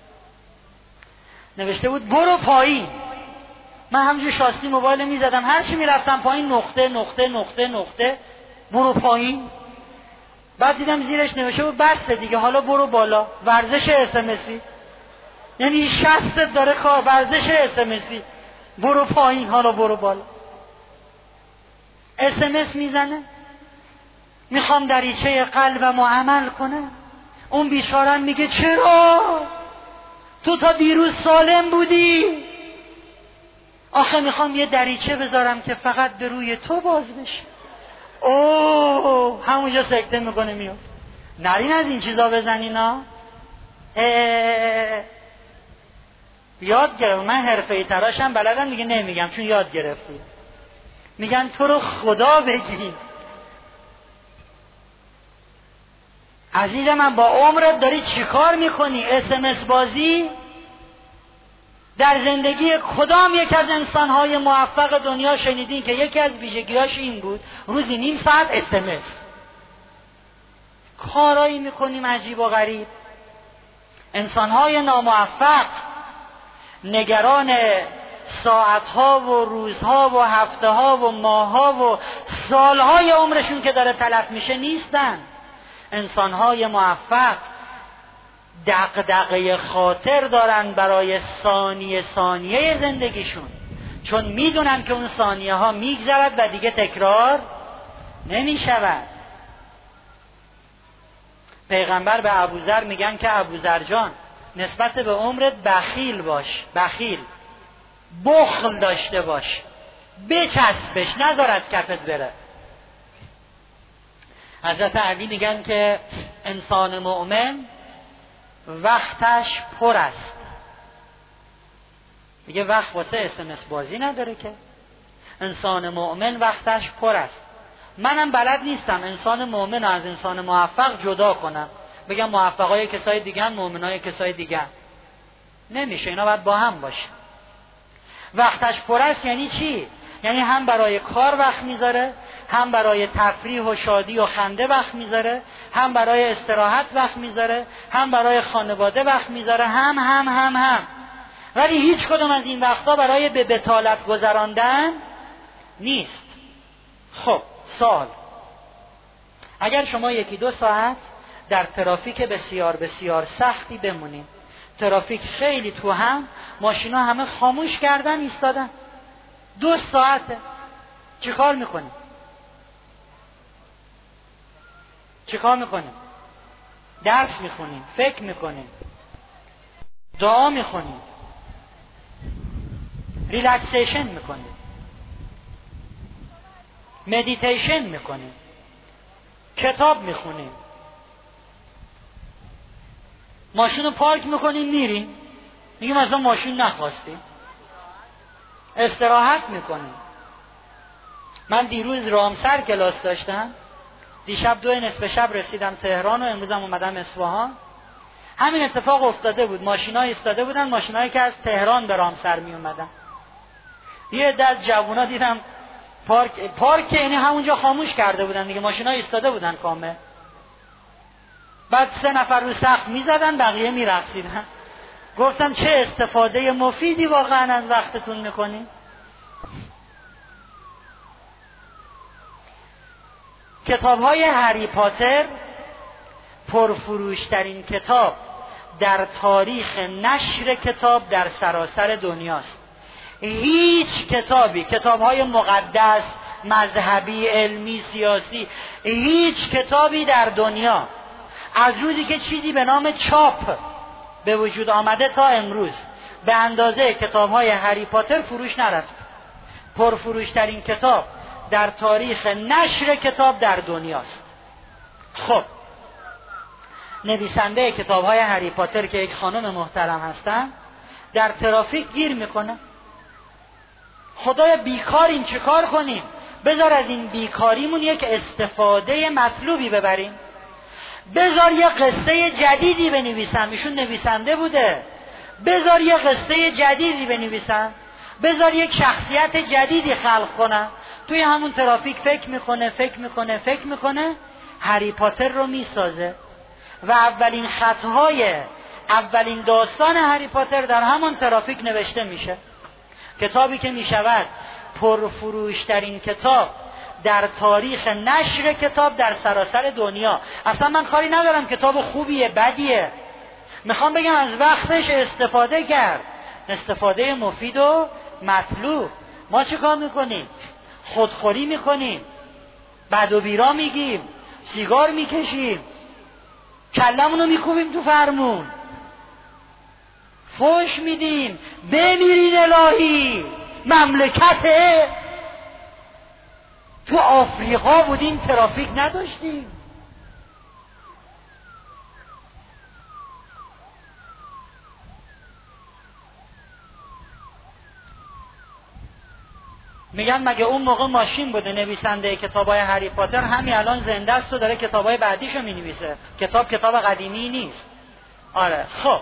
نوشته بود برو پایین. من همونجور شاستی موبایل میزدم، هر چی میرفتم پایین نقطه نقطه نقطه نقطه برو پایین. بعد دیدم زیرش نوشته بود بسته دیگه حالا برو بالا. ورزش اس ام اسی، یعنی شستت داره کار. ورزش اس ام اسی، برو پایین حالا برو بالا. اس ام اس میزنه، میخوام دریچه قلبم عمل کنه. اون بیچاره میگه چرا؟ تو تا دیروز سالم بودی. آخه میخوام یه دریچه بذارم که فقط به روی تو باز بشه. اوه همونجا سکته میکنه میاد. نرین از این چیزا بزنین ها. یاد گرفت. من حرفه‌ای تراشم بلدم دیگه نمیگم چون یاد گرفتی. میگن تو رو خدا بگی. عزیز من با عمرت داری چی کار میکنی؟ اس ام اس بازی؟ در زندگی کدام یک از انسانهای موفق دنیا شنیدین که یکی از ویژگیاش این بود روزی نیم ساعت اس ام اس؟ کارایی میکنیم عجیب و غریب. انسانهای ناموفق نگران ساعتها و روزها و هفتهها و ماهها و سالهای عمرشون که داره تلف میشه نیستن. انسانهای موفق دغدغه خاطر دارن برای ثانیه ثانیه زندگیشون، چون میدونن که اون ثانیه ها میگذرد و دیگه تکرار نمیشود. پیغمبر به ابوذر میگن که ابوذر جان نسبت به عمرت بخیل باش، بخیل، بخل داشته باش، بچسبش، نذارد کفت بره. حضرت علی میگن که انسان مؤمن وقتش پر است. دیگه وقت واسه اس ام اس بازی نداره که. انسان مؤمن وقتش پر است. منم بلد نیستم انسان مؤمن از انسان موفق جدا کنم، بگم موفقای کسای دیگه هم مؤمنای کسای دیگه هم. نمیشه، اینا باید با هم باشه. وقتش پر است یعنی چی؟ یعنی هم برای کار وقت میذاره، هم برای تفریح و شادی و خنده وقت میذاره، هم برای استراحت وقت میذاره، هم برای خانواده وقت میذاره، هم هم هم هم ولی هیچ کدوم از این وقتا برای به بطالت گذراندن نیست. خب سوال، اگر شما یکی دو ساعت در ترافیک بسیار بسیار سختی بمونید، ترافیک خیلی تو هم، ماشینا همه خاموش کردن ایستادن، دو ساعته، چی کار میکنیم؟ چی کار میکنیم؟ درس میخونیم، فکر میکنیم، دعا میخونیم، ریلکسیشن میکنیم، مدیتیشن میکنیم، کتاب میخونیم، ماشین رو پارک میکنیم میریم، میگیم اصلا ماشین نخواستیم، استراحت میکنیم. من دیروز رامسر کلاس داشتم، دیشب دو نصف شب رسیدم تهران و امروزم اومدم اصفهان. همین اتفاق افتاده بود، ماشینا ایستاده بودن، ماشینایی که از تهران به رامسر می اومدن. یه عده از جوونا دیدم پارک پارک یعنی همونجا خاموش کرده بودن دیگه، ماشینا ایستاده بودن کامل. بعد سه نفر رو سقف میزدن، بقیه میرقصیدن. گفتم چه استفاده مفیدی واقعا از وقتتون میکنی؟ کتاب‌های هری پاتر پرفروشترین کتاب در تاریخ نشر کتاب در سراسر دنیاست. هیچ کتابی، کتاب‌های مقدس، مذهبی، علمی، سیاسی، هیچ کتابی در دنیا از روزی که چیزی به نام چاپ به وجود آمده تا امروز به اندازه کتاب‌های هری پاتر فروش نرفت. پرفروشترین کتاب در تاریخ نشر کتاب در دنیاست. خب نویسنده کتاب‌های هری پاتر که یک خانم محترم هستن در ترافیک گیر میکنه. خدایا بیکاریم، چه کار کنیم؟ بذار از این بیکاریمون یک استفاده مطلوبی ببریم. بذار یه قصه جدیدی بنویسم، ایشون نویسنده بوده. بذار یه قصه جدیدی بنویسم، بذار یک شخصیت جدیدی خلق کنم. توی همون ترافیک فکر میکنه فکر میکنه فکر میکنه هری پاتر رو میسازه و اولین خطهای اولین داستان هری پاتر در همون ترافیک نوشته میشه. کتابی که میشود پرفروشترین کتاب در تاریخ نشر کتاب در سراسر دنیا. اصلا من کاری ندارم کتاب خوبیه بدیه، میخوام بگم از وقتش استفاده کرد، استفاده مفید و مطلوب. ما چه کار میکنیم؟ خودخوری میکنیم، بد و بیرا میگیم، سیگار میکشیم، کلمونو میکوبیم تو فرمون، فوش میدیم. بمیرید الهی، مملکته. تو آفریقا بودیم ترافیک نداشتیم. میگن مگه اون موقع ماشین بوده نویسنده کتابای هری پاتر همین الان زنده است و داره کتابای بعدیشو مینویسه. کتاب کتاب قدیمی نیست. آره خب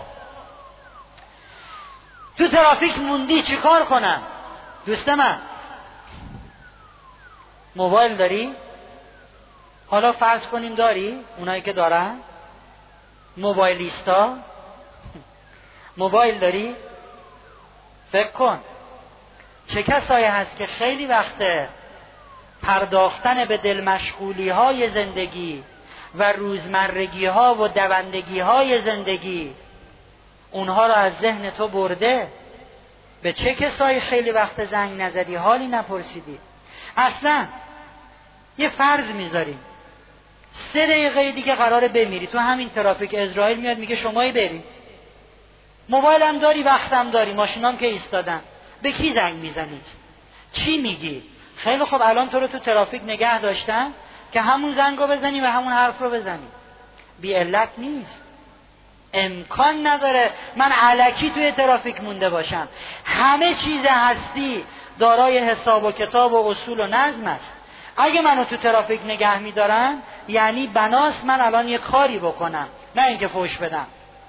تو ترافیک موندی چی کار کنم؟ دوست من موبایل داری؟ حالا فرض کنیم داری، اونایی که دارن موبایلیستا، موبایل داری؟ فکر کن چه کسایی هست که خیلی وقته پرداختن به دل مشغولی های زندگی و روزمرگی ها و دوندگی های زندگی اونها رو از ذهن تو برده. به چه کسایی خیلی وقت زنگ نزدی، حالی نپرسیدی؟ اصلا یه فرض میذاریم سه دقیقه دیگه قراره بمیری، تو همین ترافیک اسرائیل میاد میگه شمایی بری، موبایلم داری، وقتم داری، ماشینام که ایستادن، به کی زنگ میزنی؟ چی میگی؟ خیلی خب الان تو رو تو ترافیک نگه داشتن که همون زنگو بزنی و همون حرف رو بزنی. بی علت نیست، امکان نداره من الکی توی ترافیک مونده باشم. همه چیز هستی دارای حساب و کتاب و اصول و نظم است. اگه منو تو ترافیک نگه میدارن یعنی بناست من الان یه کاری بکنم، نه اینکه فوش بدم.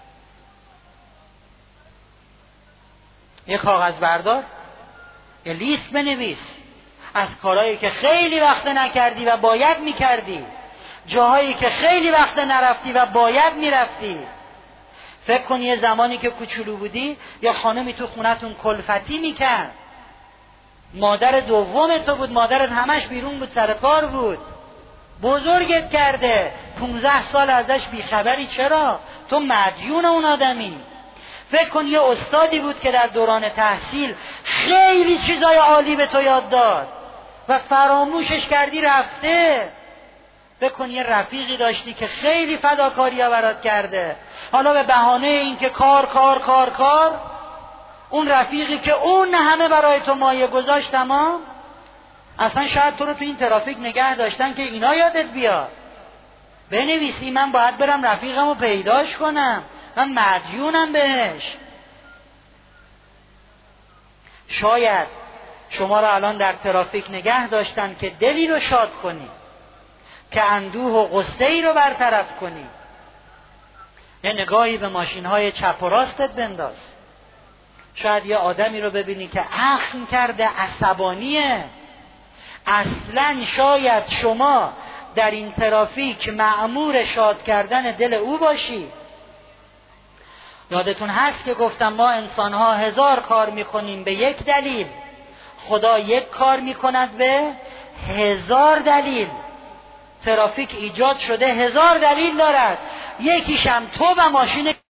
یه کاغذ بردار، یه لیست بنویس از کارهایی که خیلی وقت نکردی و باید میکردی، جاهایی که خیلی وقت نرفتی و باید میرفتی. فکر کن یه زمانی که کوچولو بودی یا خانمی تو خونتون کلفتی میکرد، مادر دوم تو بود، مادرت همش بیرون بود، سر کار بود، بزرگت کرده، پونزده سال ازش بیخبری. چرا؟ تو مدیون اون آدمی. فکر کن یه استادی بود که در دوران تحصیل خیلی چیزای عالی به تو یاد داد و فراموشش کردی رفته. فکر کن یه رفیقی داشتی که خیلی فداکاری برات کرده، حالا به بهانه اینکه کار کار کار کار اون رفیقی که اون همه برای تو مایه گذاشت تمام، اصلا شاید تو رو تو این ترافیک نگه داشتن که اینا یادت بیاد. بنویسی من باید برم رفیقم رو پیداش کنم، من مدیونم بهش. شاید شما را الان در ترافیک نگه داشتن که دلی رو شاد کنی، که اندوه و غصه ای رو برطرف کنی. یه نگاهی به ماشین های چپ و راستت بنداز. شاید یه آدمی رو ببینی که اخم کرده، عصبانیه. اصلا شاید شما در این ترافیک مأمور شاد کردن دل او باشی. یادتون هست که گفتم ما انسان ها هزار کار میکنیم به یک دلیل، خدا یک کار میکند به هزار دلیل. ترافیک ایجاد شده هزار دلیل دارد، یکیشم تو و ماشین